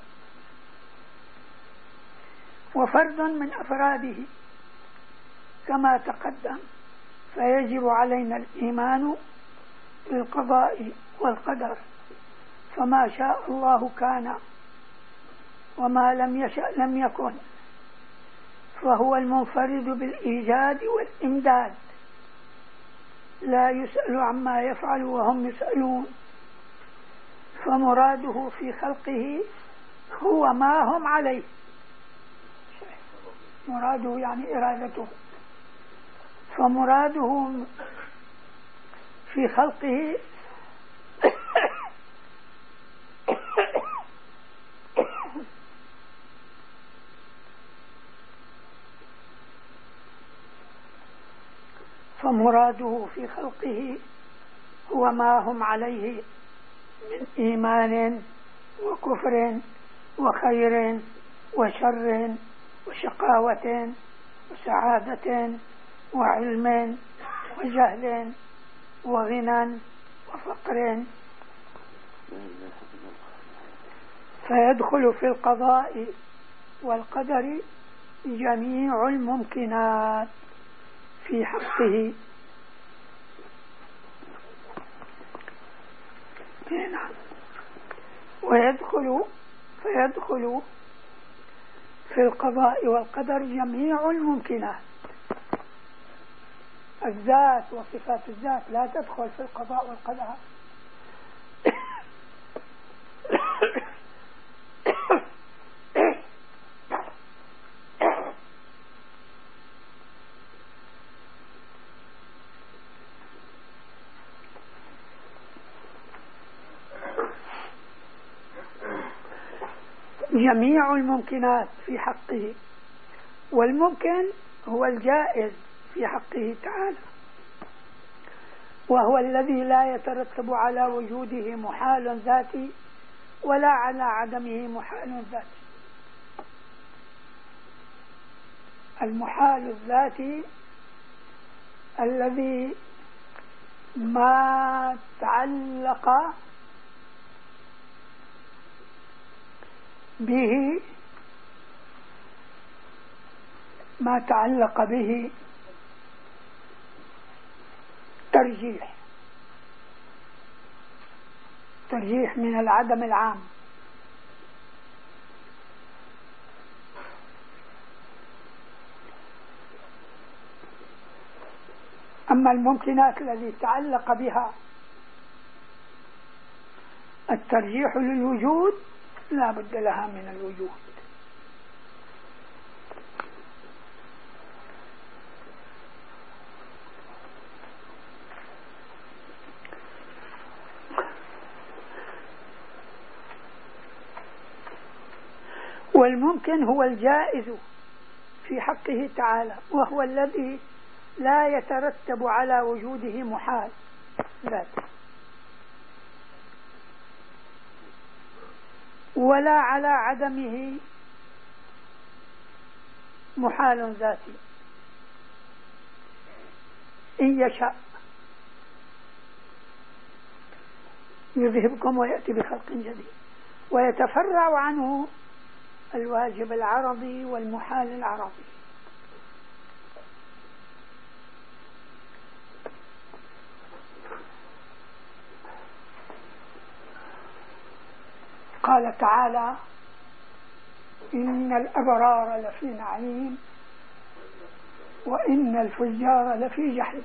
وفرد من أفراده كما تقدم. فيجب علينا الإيمان بالقضاء والقدر، فما شاء الله كان وما لم يشأ لم يكن، فهو المنفرد بالإيجاد والإمداد، لا يسأل عما يفعل وهم يسألون. فمراده في خلقه هو ما هم عليه، مراده يعني إرادته، فمراده في خلقه فمراده في خلقه هو ما هم عليه من إيمان وكفر وخير وشر وشقاوة وسعادة وعلم وجهل وغنى وفقر. فيدخل في القضاء والقدر جميع الممكنات في حقه. ويدخل فيدخل في القضاء والقدر جميع الممكنات. الذات وصفات الذات لا تدخل في القضاء والقدر. جميع الممكنات في حقه. والممكن هو الجائز في حقه تعالى، وهو الذي لا يترتب على وجوده محال ذاتي ولا على عدمه محال ذاتي. المحال الذاتي الذي ما تعلق به ما تعلق به ترجيح ترجيح من العدم العام. أما الممكنات التي تعلق بها الترجيح للوجود لا بد لها من الوجود. والممكن هو الجائز في حقه تعالى، وهو الذي لا يترتب على وجوده محال ذاته ولا على عدمه محال ذاتي. إن يشاء يذهبكم ويأتي بخلق جديد. ويتفرع عنه الواجب العرضي والمحال العرضي. قال تعالى: إن الأبرار لفي نعيم وإن الفجار لفي جحيم.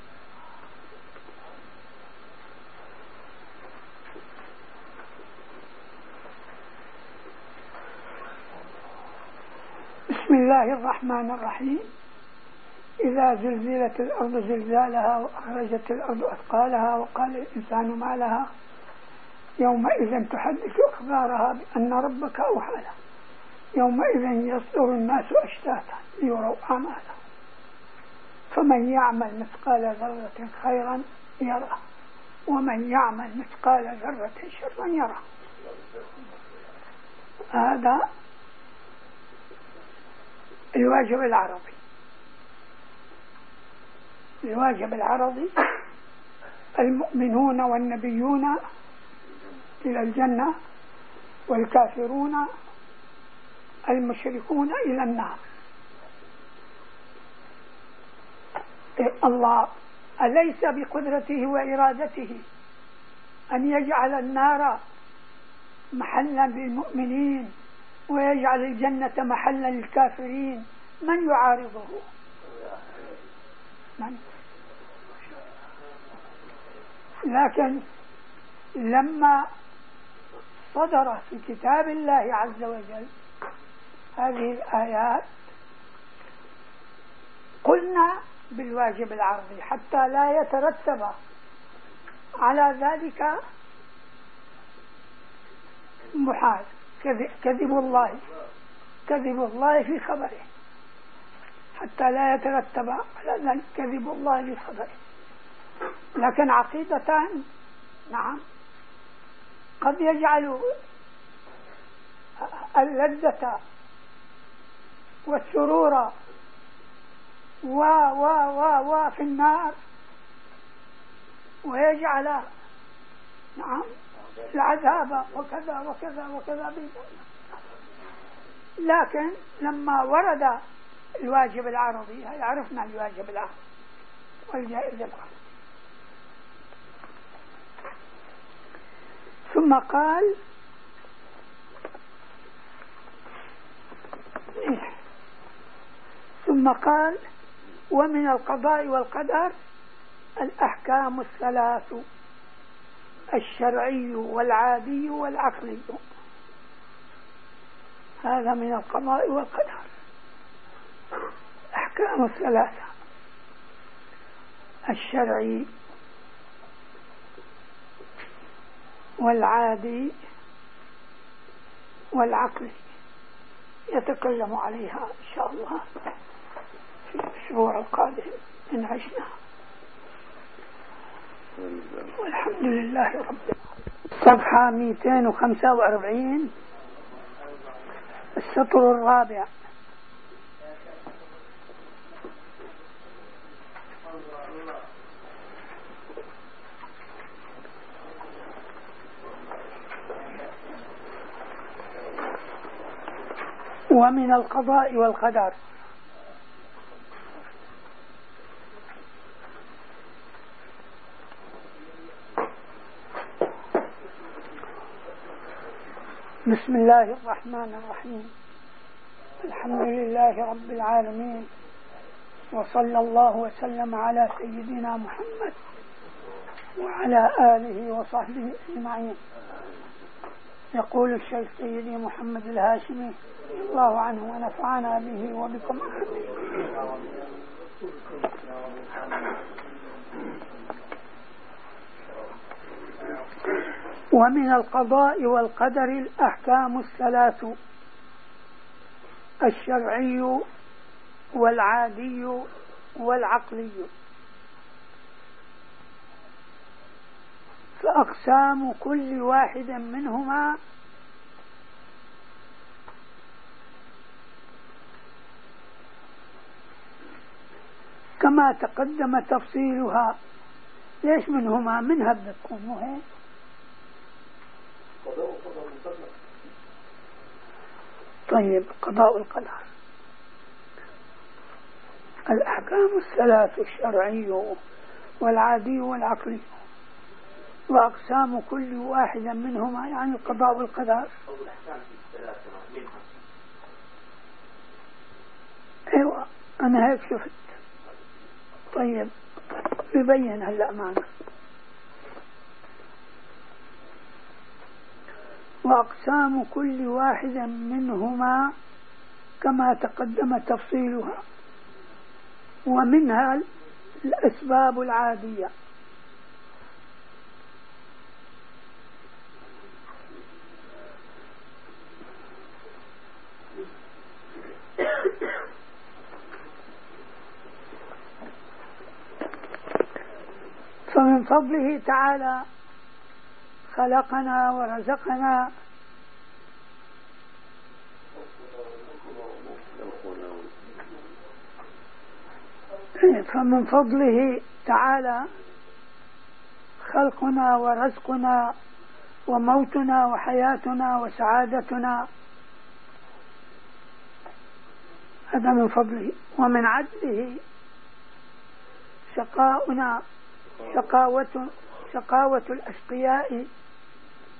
بسم الله الرحمن الرحيم. إذا زلزلت الأرض زلزالها وأخرجت الأرض أثقالها وقال الإنسان ما لها يومئذ تحدث أخبارها بأن ربك أوحى لها يومئذ يصدر الناس أشتاتا ليروا أعمالهم فمن يعمل مثقال ذرة خيرا يره ومن يعمل مثقال ذرة شرا يره. هذا الواجب العربي. الواجب العربي: المؤمنون والنبيون إلى الجنة والكافرون المشركون إلى النار. الله أليس بقدرته وإرادته أن يجعل النار محلا للمؤمنين ويجعل الجنة محلا للكافرين من يعارضه؟ من؟ لكن لما صدر في كتاب الله عز وجل هذه الآيات قلنا بالواجب العرضي حتى لا يترتب على ذلك محال، كذب الله كذب الله في خبره، حتى لا يترتب على ذلك كذب الله في خبره. لكن عقيدتان نعم قد يجعل اللذة والسرور و و و و في النار، ويجعل نعم العذاب وكذا وكذا وكذا بالجنة. لكن لما ورد الواجب العرضي عرفنا الواجب العرضي والجائز العرضي. ثم قال ثم قال ومن القضاء والقدر الأحكام الثلاث الشرعي والعادي والعقلي. هذا من القضاء والقدر، أحكام الثلاثة الشرعي والعادي والعقلي يتكلم عليها إن شاء الله في الأسبوع القادم إن عشنا. والحمد لله رب العالمين. صفحة مئتين وخمسة وأربعين السطر الرابع. ومن القضاء والقدر بسم الله الرحمن الرحيم. الحمد لله رب العالمين، وصلى الله وسلم على سيدنا محمد وعلى آله وصحبه أجمعين. يقول الشيخ سيدي محمد الهاشمي رضي الله عنه ونفعنا به وبكم. ومن القضاء والقدر الأحكام الثلاث الشرعي والعادي والعقلي. فأقسام كل واحد منهما كما تقدم تفصيلها. ليش منهما؟ منها بتكون مهم. طيب قضاء القدر الأحكام الثلاث الشرعي والعادي والعقلي، وأقسام كل واحد منهما يعني القضاء والقدر. أيوة أنا هيك شفت. طيب يبين هلأ معنا. وأقسام كل واحد منهما كما تقدم تفصيلها، ومنها الأسباب العادية. فمن فضله تعالى خلقنا ورزقنا فمن فضله تعالى خلقنا ورزقنا وموتنا وحياتنا وسعادتنا، هذا من فضله. ومن عدله شقاؤنا شقاوة شقاوة الأشقياء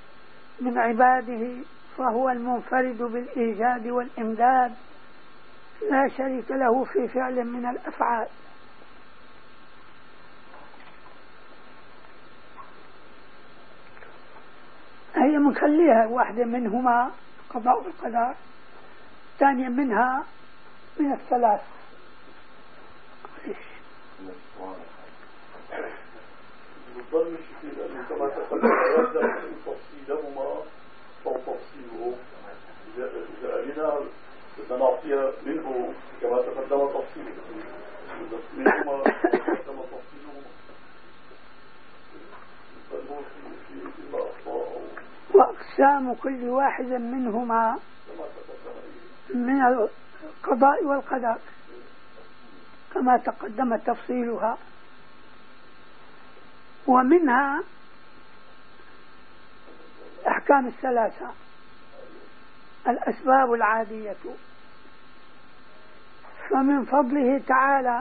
من عباده، فهو المنفرد بالإيجاد والإمداد لا شريك له في فعل من الأفعال. هي مخليها واحدة منهما قضاء والقدر، ثانية منها من الثلاث. بالضبط كما تقدم يبدأ تفصيلهما أو تفصيله. إذا أرينا بدنا نعطيها منه كما تقدم تفصيله، منهما تقدم تفصيله وأقسام كل واحد منهما من القضاء والقدر كما تقدم تفصيلها. ومنها أحكام الثلاثة: الأسباب العادية، فمن فضله تعالى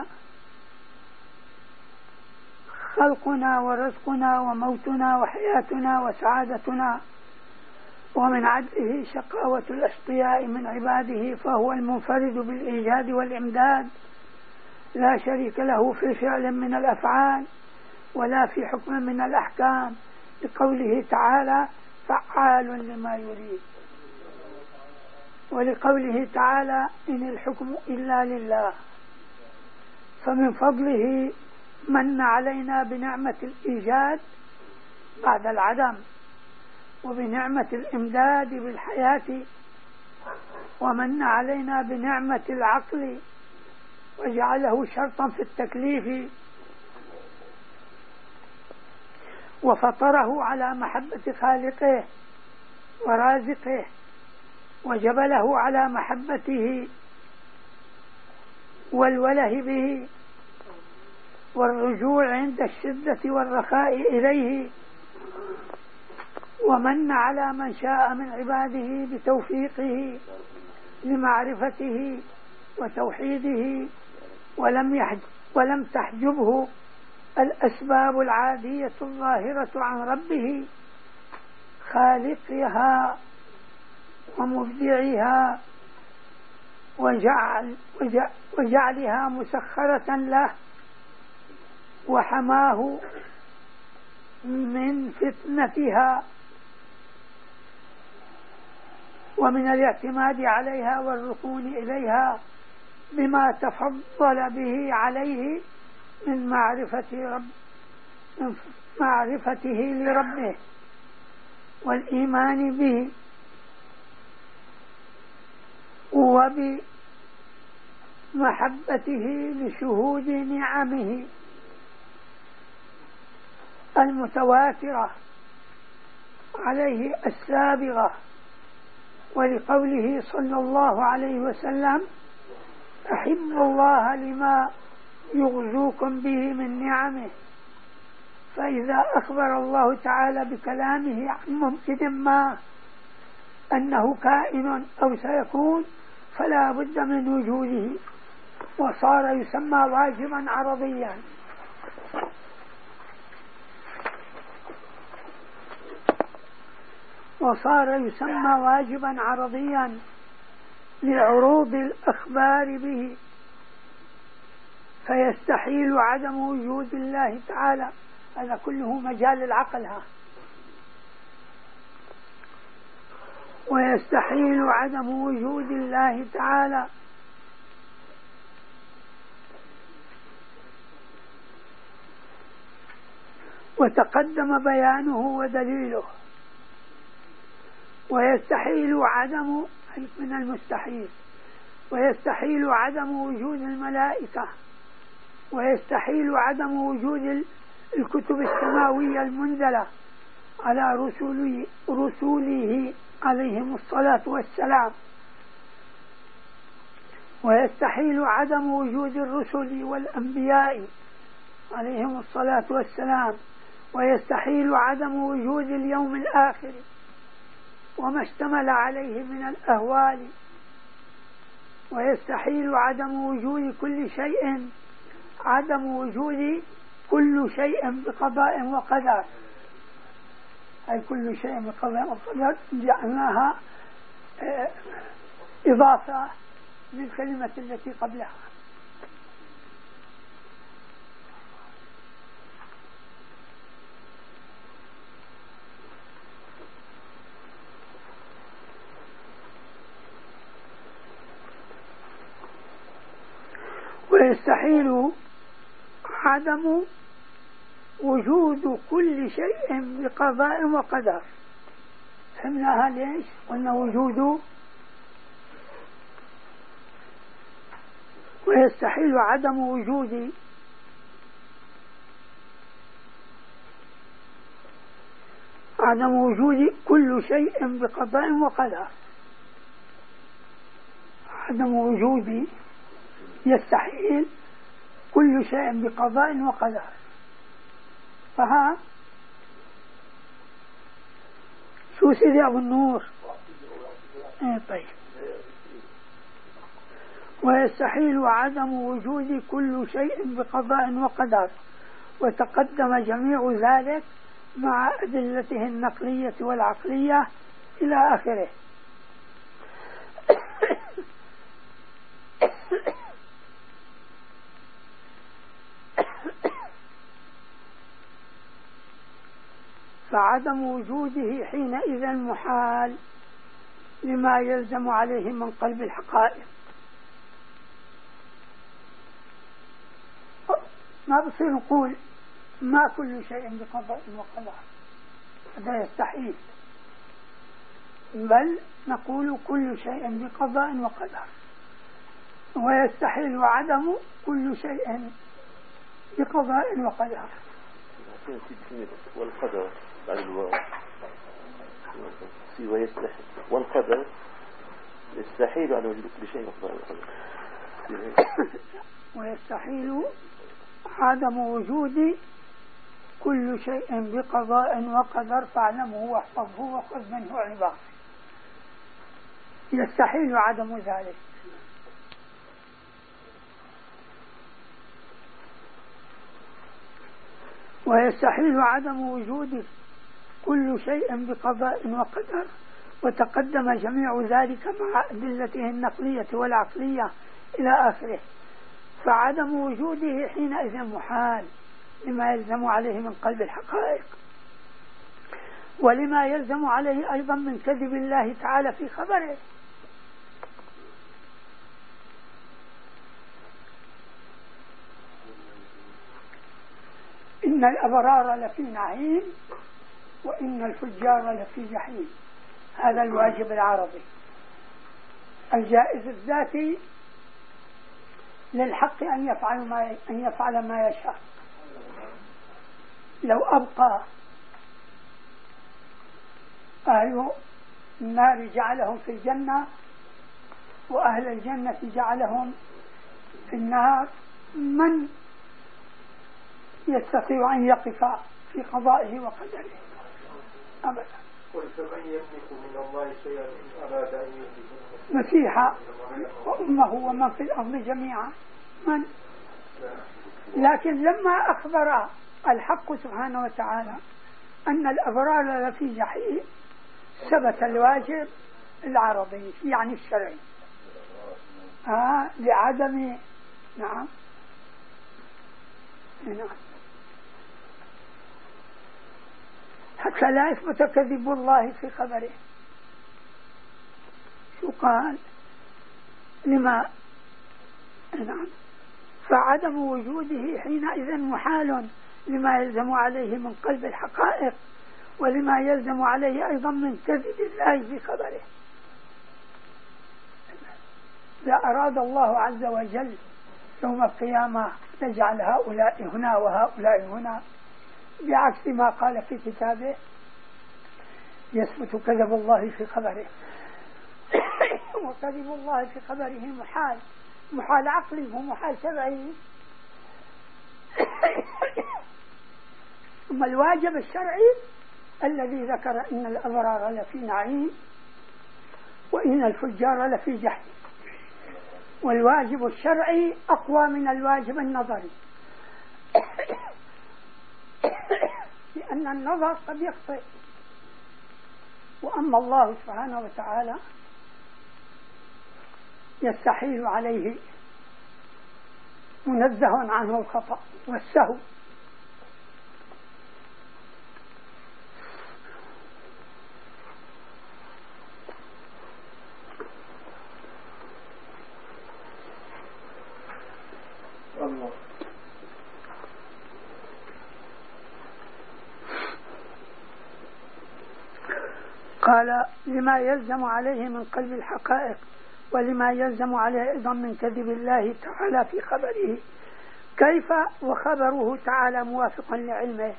خلقنا ورزقنا وموتنا وحياتنا وسعادتنا، ومن عدله شقاوة الأشقياء من عباده، فهو المنفرد بالإيجاد والإمداد، لا شريك له في فعل من الأفعال ولا في حكم من الأحكام، لقوله تعالى: فعال لما يريد، ولقوله تعالى: إن الحكم إلا لله. فمن فضله من علينا بنعمة الإيجاد بعد العدم، وبنعمة الإمداد بالحياة، ومن علينا بنعمة العقل وجعله شرطا في التكليف، وفطره على محبة خالقه ورازقه، وجبله على محبته والوله به والرجوع عند الشدة والرخاء إليه، ومن على من شاء من عباده بتوفيقه لمعرفته وتوحيده، ولم يحجب ولم تحجبه الأسباب العادية الظاهرة عن ربه خالقها ومبدعها، وجعل وجعلها مسخرة له، وحماه من فتنتها ومن الاعتماد عليها والركون إليها، بما تفضل به عليه من معرفة رب من معرفته لربه والإيمان به، وبمحبته لشهود نعمه المتواترة عليه السابغة، ولقوله صلى الله عليه وسلم: أحب الله لما يغزوكم به من نعمه. فإذا أخبر الله تعالى بكلامه عن ممكن ما أنه كائن أو سيكون، فلا بد من وجوده، وصار يسمى واجبا عرضيا. وصار يسمى واجبا عرضيا لعروض الأخبار به، فيستحيل عدم وجود الله تعالى. هذا كله مجال العقل، ها ويستحيل عدم وجود الله تعالى وتقدم بيانه ودليله. ويستحيل عدم من المستحيل ويستحيل عدم وجود الملائكة، ويستحيل عدم وجود الكتب السماوية المنزلة على رسله, رسوله عليهم الصلاة والسلام، ويستحيل عدم وجود الرسل والأنبياء عليهم الصلاة والسلام، ويستحيل عدم وجود اليوم الآخر وما اشتمل عليه من الأهوال، ويستحيل عدم وجود كل شيء عدم وجود كل شيء بقضاء وقدر. أي كل شيء بقضاء وقدر جعلناها إضافة للكلمة التي قبلها. ويستحيل عدم وجود كل شيء بقضاء وقدر. فهمناها ليش؟ قلنا وجود. ويستحيل عدم وجود عدم وجود كل شيء بقضاء وقدر. عدم وجود يستحيل كل شيء بقضاء وقدر. فها شو سيدي أبو النور؟ ايه طيب. ويستحيل عدم وجود كل شيء بقضاء وقدر، وتقدم جميع ذلك مع أدلته النقلية والعقلية إلى آخره. فعدم وجوده حينئذ محال لما يلزم عليه من قلب الحقائق. ما بصير نقول ما كل شيء بقضاء وقدر، هذا يستحيل، بل نقول كل شيء بقضاء وقدر. ويستحيل عدم كل شيء بقضاء وقدر. والقدر بعد الواو ويستحيل والقدر يستحيل على وجود كل شيء بقضاء وقدر. ويستحيل عدم وجود كل شيء بقضاء وقدر فاعلمه واحفظه وخذ منه عبارة. يستحيل عدم ذلك. ويستحيل عدم وجود كل شيء بقضاء وقدر، وتقدم جميع ذلك مع أدلته النقلية والعقلية إلى آخره. فعدم وجوده حينئذ محال لما يلزم عليه من قلب الحقائق، ولما يلزم عليه أيضا من كذب الله تعالى في خبره. إن الأبرار لفي نعيم وإن الفجار لفي جحيم. هذا الواجب العربي الجائز الذاتي للحق أن يفعل ما أن يفعل ما يشاء. لو أبقى أهل النار جعلهم في الجنة وأهل الجنة جعلهم في النار، من يستطيع أن يقف في قضائه وقدره؟ أبدا. قل فمن يملك من الله شيئا إن أراد أن يهلك مسيحا وأمه ومن في الأرض جميعا من؟ لكن لما أخبر الحق سبحانه وتعالى أن الأبرار لفي جحيم ثبت الواجب العربي يعني الشرعي آه لعدم نعم نعم حتى لا يثبت كذب الله في خبره. شو قال؟ لما نعم فعدم وجوده حينئذ محال لما يلزم عليه من قلب الحقائق، ولما يلزم عليه أيضا من كذب الله في خبره. لا أراد الله عز وجل يوم القيامة يجعل هؤلاء هنا وهؤلاء هنا، بعكس ما قال في كتابه يثبت كذب الله في خبره. وكذب الله في خبره محال، محال عقلي ومحال شرعي. ثم الواجب الشرعي الذي ذكر إن الأبرار لفي نعيم وإن الفجار لفي جحيم. والواجب الشرعي أقوى من الواجب النظري، لأن النظر قد يخطئ، وأما الله سبحانه وتعالى يستحيل عليه، منزه عنه الخطأ والسهو. الله. قال لما يلزم عليه من قلب الحقائق، ولما يلزم عليه أيضا من كذب الله تعالى في خبره. كيف وخبره تعالى موافق لعلمه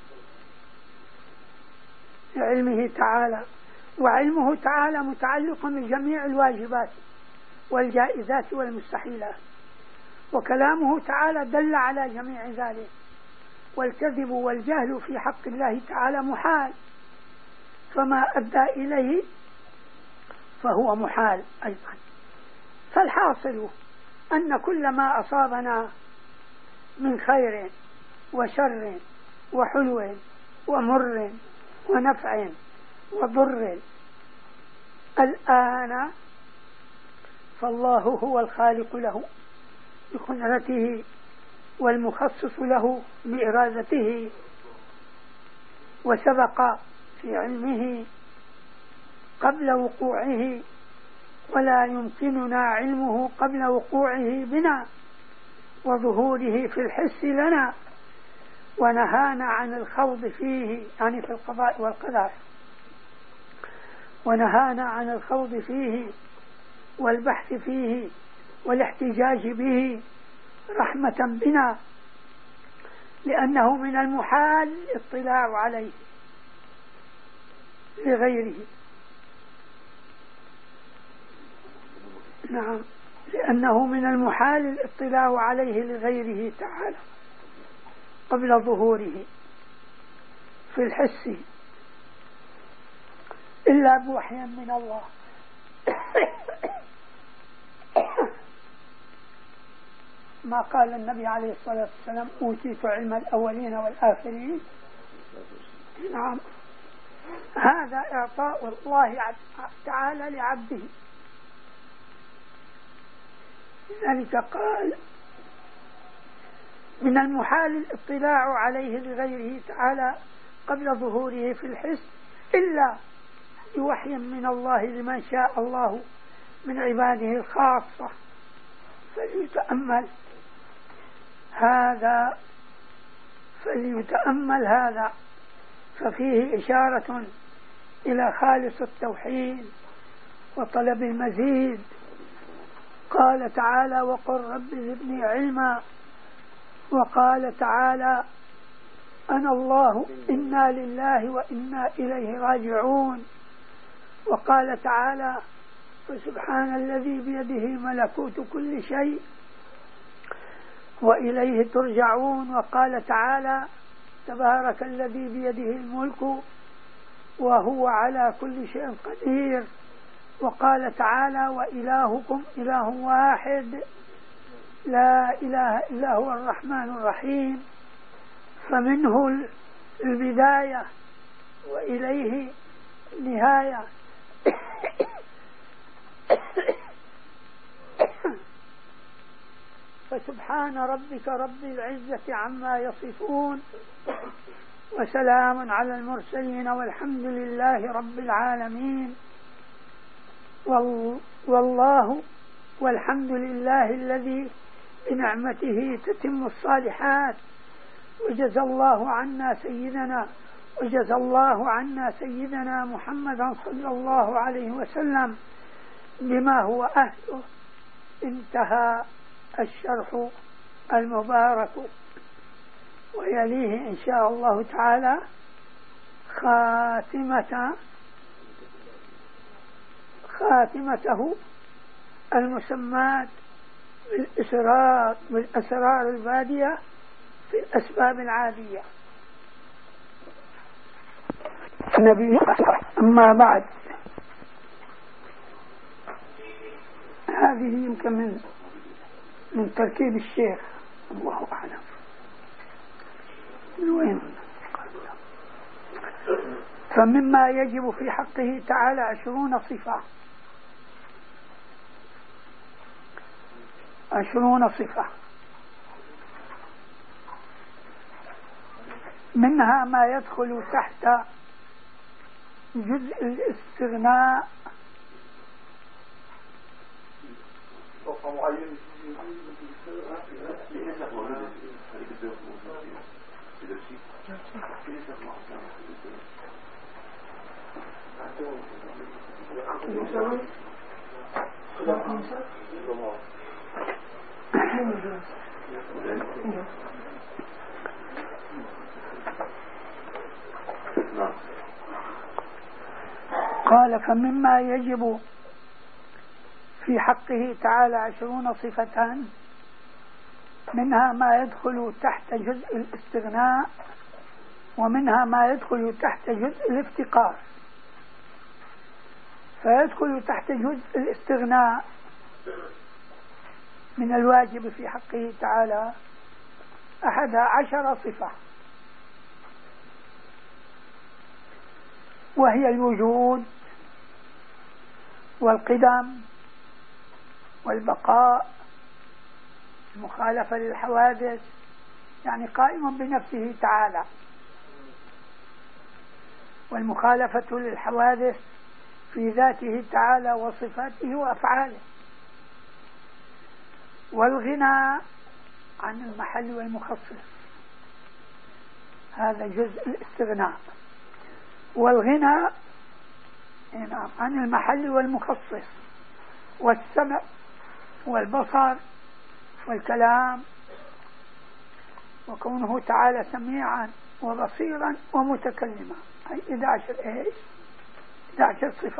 لعلمه تعالى، وعلمه تعالى متعلق بجميع الواجبات والجائزات والمستحيلات، وكلامه تعالى دل على جميع ذلك. والكذب والجهل في حق الله تعالى محال، فما أدى إليه فهو محال أيضا. فالحاصل أن كل ما أصابنا من خير وشر وحلو ومر ونفع وضر الآن فالله هو الخالق له بقدرته، والمخصص له بإرادته، وسبق في علمه قبل وقوعه، ولا يمكننا علمه قبل وقوعه بنا وظهوره في الحس لنا، ونهانا عن الخوض فيه، يعني في القضاء والقدر، ونهانا عن الخوض فيه والبحث فيه والاحتجاج به رحمة بنا، لأنه من المحال الاطلاع عليه لغيره. نعم، لأنه من المحال الاطلاع عليه لغيره تعالى قبل ظهوره في الحس إلا بوحي من الله. ما قال النبي عليه الصلاة والسلام: أوتيت علم الأولين والآخرين. نعم، هذا إعطاء الله تعالى لعبده. لذلك قال: من المحال الاطلاع عليه لغيره تعالى قبل ظهوره في الحس إلا بوحي من الله لمن شاء الله من عباده الخاصة. فليتأمل هذا فليتأمل هذا ففيه إشارة إلى خالص التوحيد وطلب المزيد. قال تعالى: وقل رب زدني علما. وقال تعالى: أنا الله إنا لله وإنا إليه راجعون. وقال تعالى: فسبحان الذي بيده ملكوت كل شيء وإليه ترجعون. وقال تعالى: تبارك الذي بيده الملك وهو على كل شيء قدير. وقال تعالى: وإلهكم إله واحد لا إله إلا هو الرحمن الرحيم. فمنه البداية وإليه النهاية. فسبحان ربك رب العزة عما يصفون وسلام على المرسلين والحمد لله رب العالمين. والله والحمد لله الذي بنعمته تتم الصالحات. وجزى الله عنا سيدنا وجزى الله عنا سيدنا محمدا صلى الله عليه وسلم بما هو أهله. انتهى الشرح المبارك، ويليه إن شاء الله تعالى خاتمة خاتمته المسمات بالإسرار بالأسرار البادية في الأسباب العادية. نبي أما بعد، هذه يمكن من من تركيب الشيخ، الله أعلم من وين. فمما يجب في حقه تعالى عشرون صفة عشرون صفة، منها ما يدخل تحت جزء الاستغناء قال فمما يجب في حقه تعالى عشرون صفة، منها ما يدخل تحت جزء الاستغناء، ومنها ما يدخل تحت جزء الافتقار. فيدخل تحت جزء الاستغناء من الواجب في حقه تعالى أحد عشر صفة، وهي الوجود والقدم والبقاء، المخالفة للحوادث، يعني قائم بنفسه تعالى، والمخالفة للحوادث في ذاته تعالى وصفاته وأفعاله، والغنى عن المحل والمخصص، هذا جزء الاستغناء، والغنى عن المحل والمخصص، والسمع والبصر والكلام، وكونه تعالى سميعا وبصيرا ومتكلما، أي إحدى عشر إيش إحدى عشر صفة.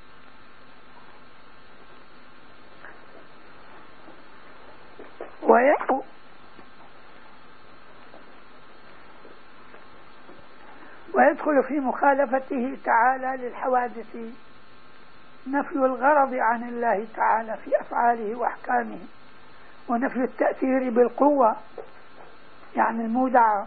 ويأو ويدخل في مخالفته تعالى للحوادث نفي الغرض عن الله تعالى في أفعاله وأحكامه، ونفي التأثير بالقوة يعني المودعة،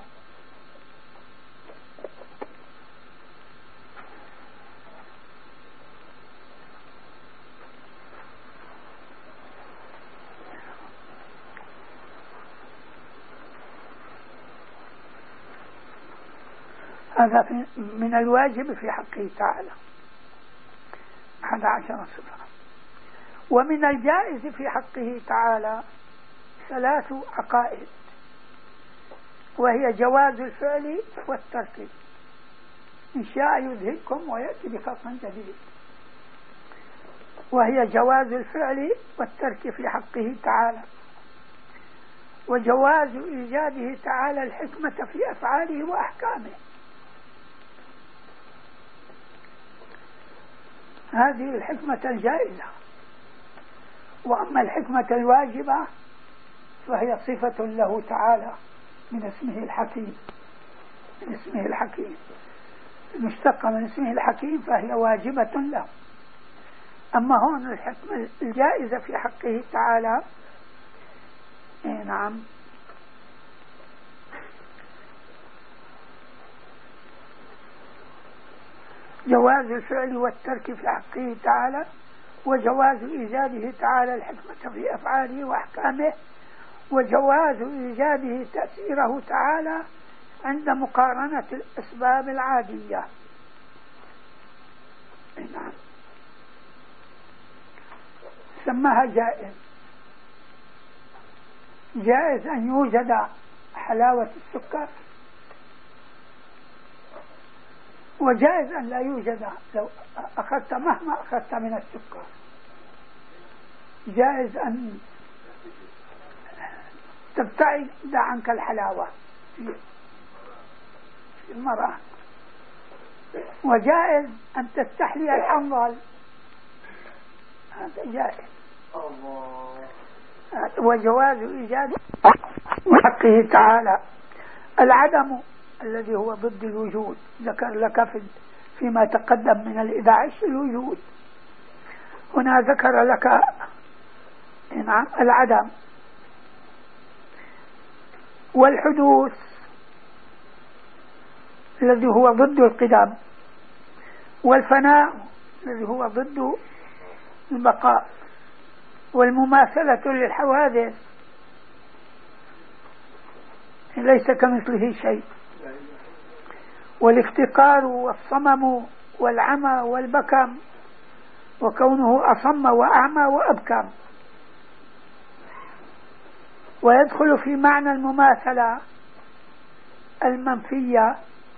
هذا من الواجب في حقه تعالى أحد عشر صفة. ومن الجائز في حقه تعالى ثلاث عقائد، وهي جواز الفعل والترك، إن شاء يذهبكم ويأتي بخلق جديد، وهي جواز الفعل والترك في حقه تعالى، وجواز إيجاده تعالى الحكمة في أفعاله وأحكامه، هذه الحكمة الجائزة. وأما الحكمة الواجبة فهي صفة له تعالى من اسمه الحكيم، من اسمه الحكيم المشتقة من اسمه الحكيم، فهي واجبة له. أما هون الحكمة الجائزة في حقه تعالى إيه نعم جواز الفعل والترك في حقه تعالى، وجواز إيجاده تعالى الحكمة في أفعاله وأحكامه، وجواز إيجاده تأثيره تعالى عند مقارنة الأسباب العادية. نعم سماها جائز، جائز أن يوجد حلاوة السكر، وجائز أن لا يوجد لو أخذت مهما أخذت من السكر، جائز أن تبتعد عنك الحلاوة في المرأة، وجائز أن تستحلي الحنظل، هذا جائز. وجواز إيجاد حقه تعالى العدم الذي هو ضد الوجود، ذكر لك في فيما تقدم من الإداعش الوجود، هنا ذكر لك نعم العدم، والحدوث الذي هو ضد القدم، والفناء الذي هو ضد البقاء. والمماثلة للحوادث ليس كمثله شيء. والافتقار والصمم والعمى والبكم، وكونه أصم وأعمى وأبكم. ويدخل في معنى المماثلة المنفية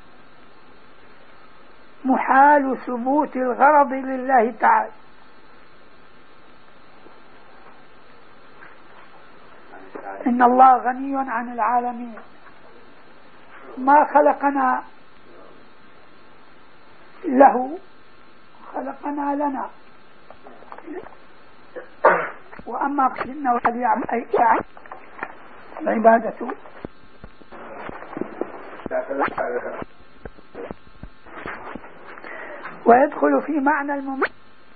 محال ثبوت الغرض لله تعالى، إن الله غني عن العالمين، ما خلقنا له، خلقنا لنا. وأما قلنا العبادة ويدخل في معنى المماثلة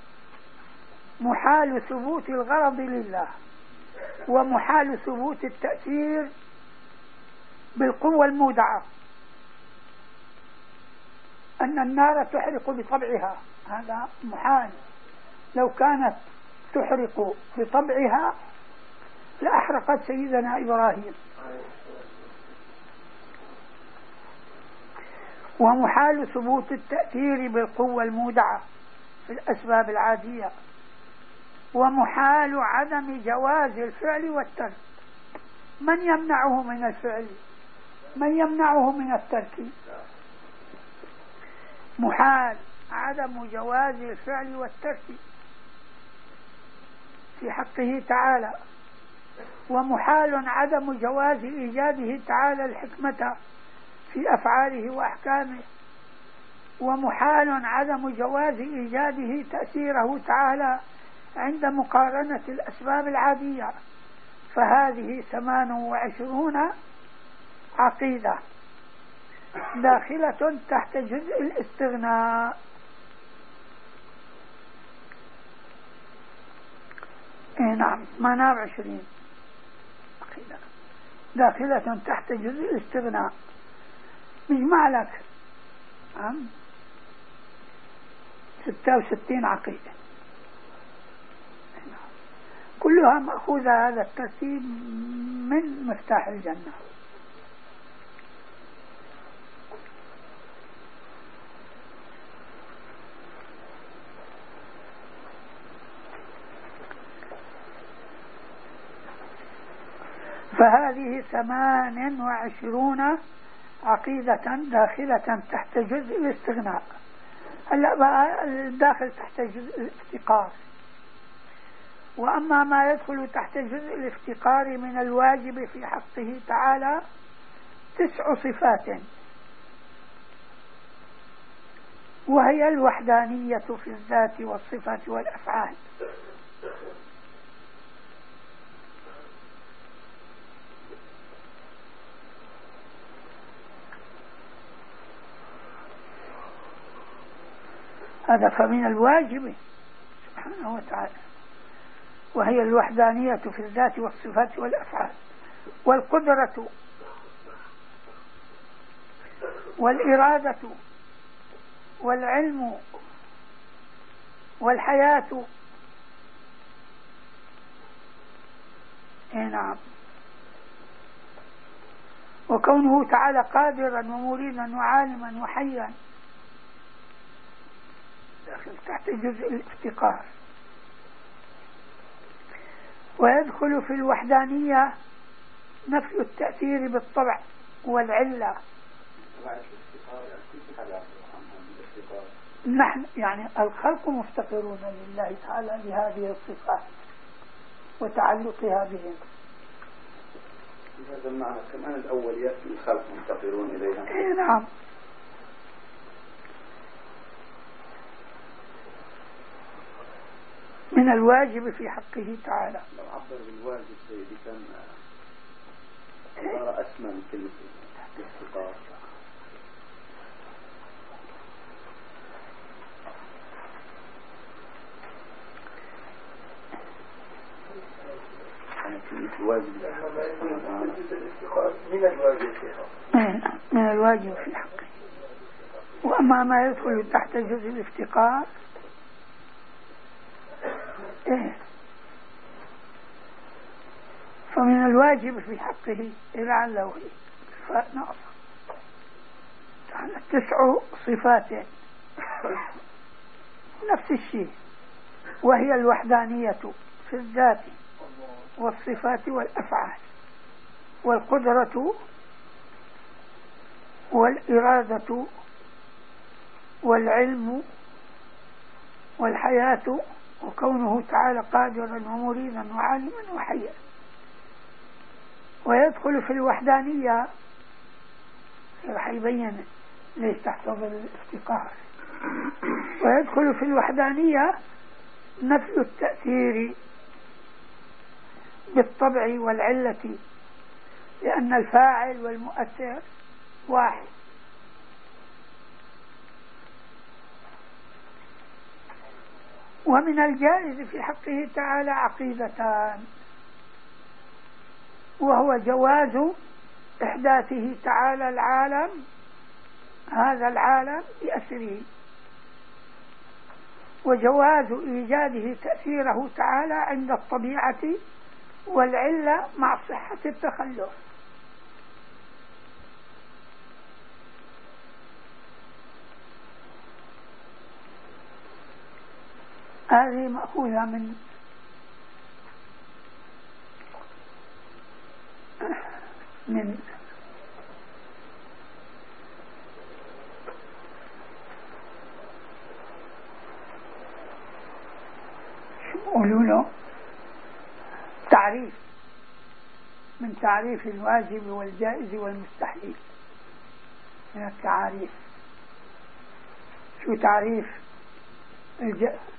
محال ثبوت الغرض لله، ومحال ثبوت التأثير بالقوة المودعة، أن النار تحرق بطبعها، هذا محال. لو كانت تحرق بطبعها لأحرقت سيدنا إبراهيم. ومحال ثبوت التأثير بالقوة المودعة في الأسباب العادية، ومحال عدم جواز الفعل والترك. من يمنعه من الفعل؟ من يمنعه من الترك؟ محال عدم جواز الفعل والترك في حقه تعالى، ومحال عدم جواز إيجاده تعالى الحكمة في أفعاله وأحكامه، ومحال عدم جواز إيجاده تأثيره تعالى عند مقارنة الأسباب العادية. فهذه ثمان وعشرون عقيدة داخلة تحت جزء الاستغناء. اي نعم، ثمانية وعشرين عقيدة داخلة تحت جزء الاستغناء. نجمع لك نعم ستة وستين عقيدة، كلها مأخوذة هذا الترتيب من مفتاح الجنة. فهذه ثمان وعشرون عقيدة داخلة تحت جزء الاستغناء. هلا بقى الداخل تحت جزء الافتقار. وأما ما يدخل تحت جزء الافتقار من الواجب في حقه تعالى تسع صفات، وهي الوحدانية في الذات والصفات والأفعال، هذا فمن الواجب سبحانه وتعالى. وهي الوحدانية في الذات والصفات والأفعال، والقدرة والإرادة والعلم والحياة. نعم. وكونه تعالى قادرا ومريدا وعالما وحيا داخل تحت جزء الافتقار. ويدخل في الوحدانية نفي التأثير بالطبع والعلة. نحن يعني الخلق مفتقرون لله تعالى لهذه الصفات وتعلقها بهم. هذا المعنى كمان الأوليات الخلق مفتقرون إليها. نعم. من الواجب في حقه تعالى. لو عبر بالواجب سيدي كان عبارة أسمى من كلمة الافتقار. الواجب من الواجب في حقه. من الواجب في حقه. وأما ما يدخل تحت جزء الافتقار إيه ومن الواجب في حقه لعله صفات ناقصة. تعالى تسع صفات نفس الشيء، وهي الوحدانية في الذات والصفات والأفعال، والقدرة والإرادة والعلم والحياة، وكونه تعالى قادرا ومريدا وعالما وحيا. ويدخل في الوحدانية راح يبين ليش تحتضر الافتقار. ويدخل في الوحدانية نفي التأثير بالطبع والعلة، لأن الفاعل والمؤثر واحد. ومن الجائز في حقه تعالى عقيدتان، وهو جواز إحداثه تعالى العالم، هذا العالم بأسره، وجواز إيجاده تأثيره تعالى عند الطبيعة والعلة مع صحة التخلف. هذه مأخوذة من من شو يقولوا له تعريف، من تعريف الواجب والجائز والمستحيل، من التعاريف. شو تعريف الج...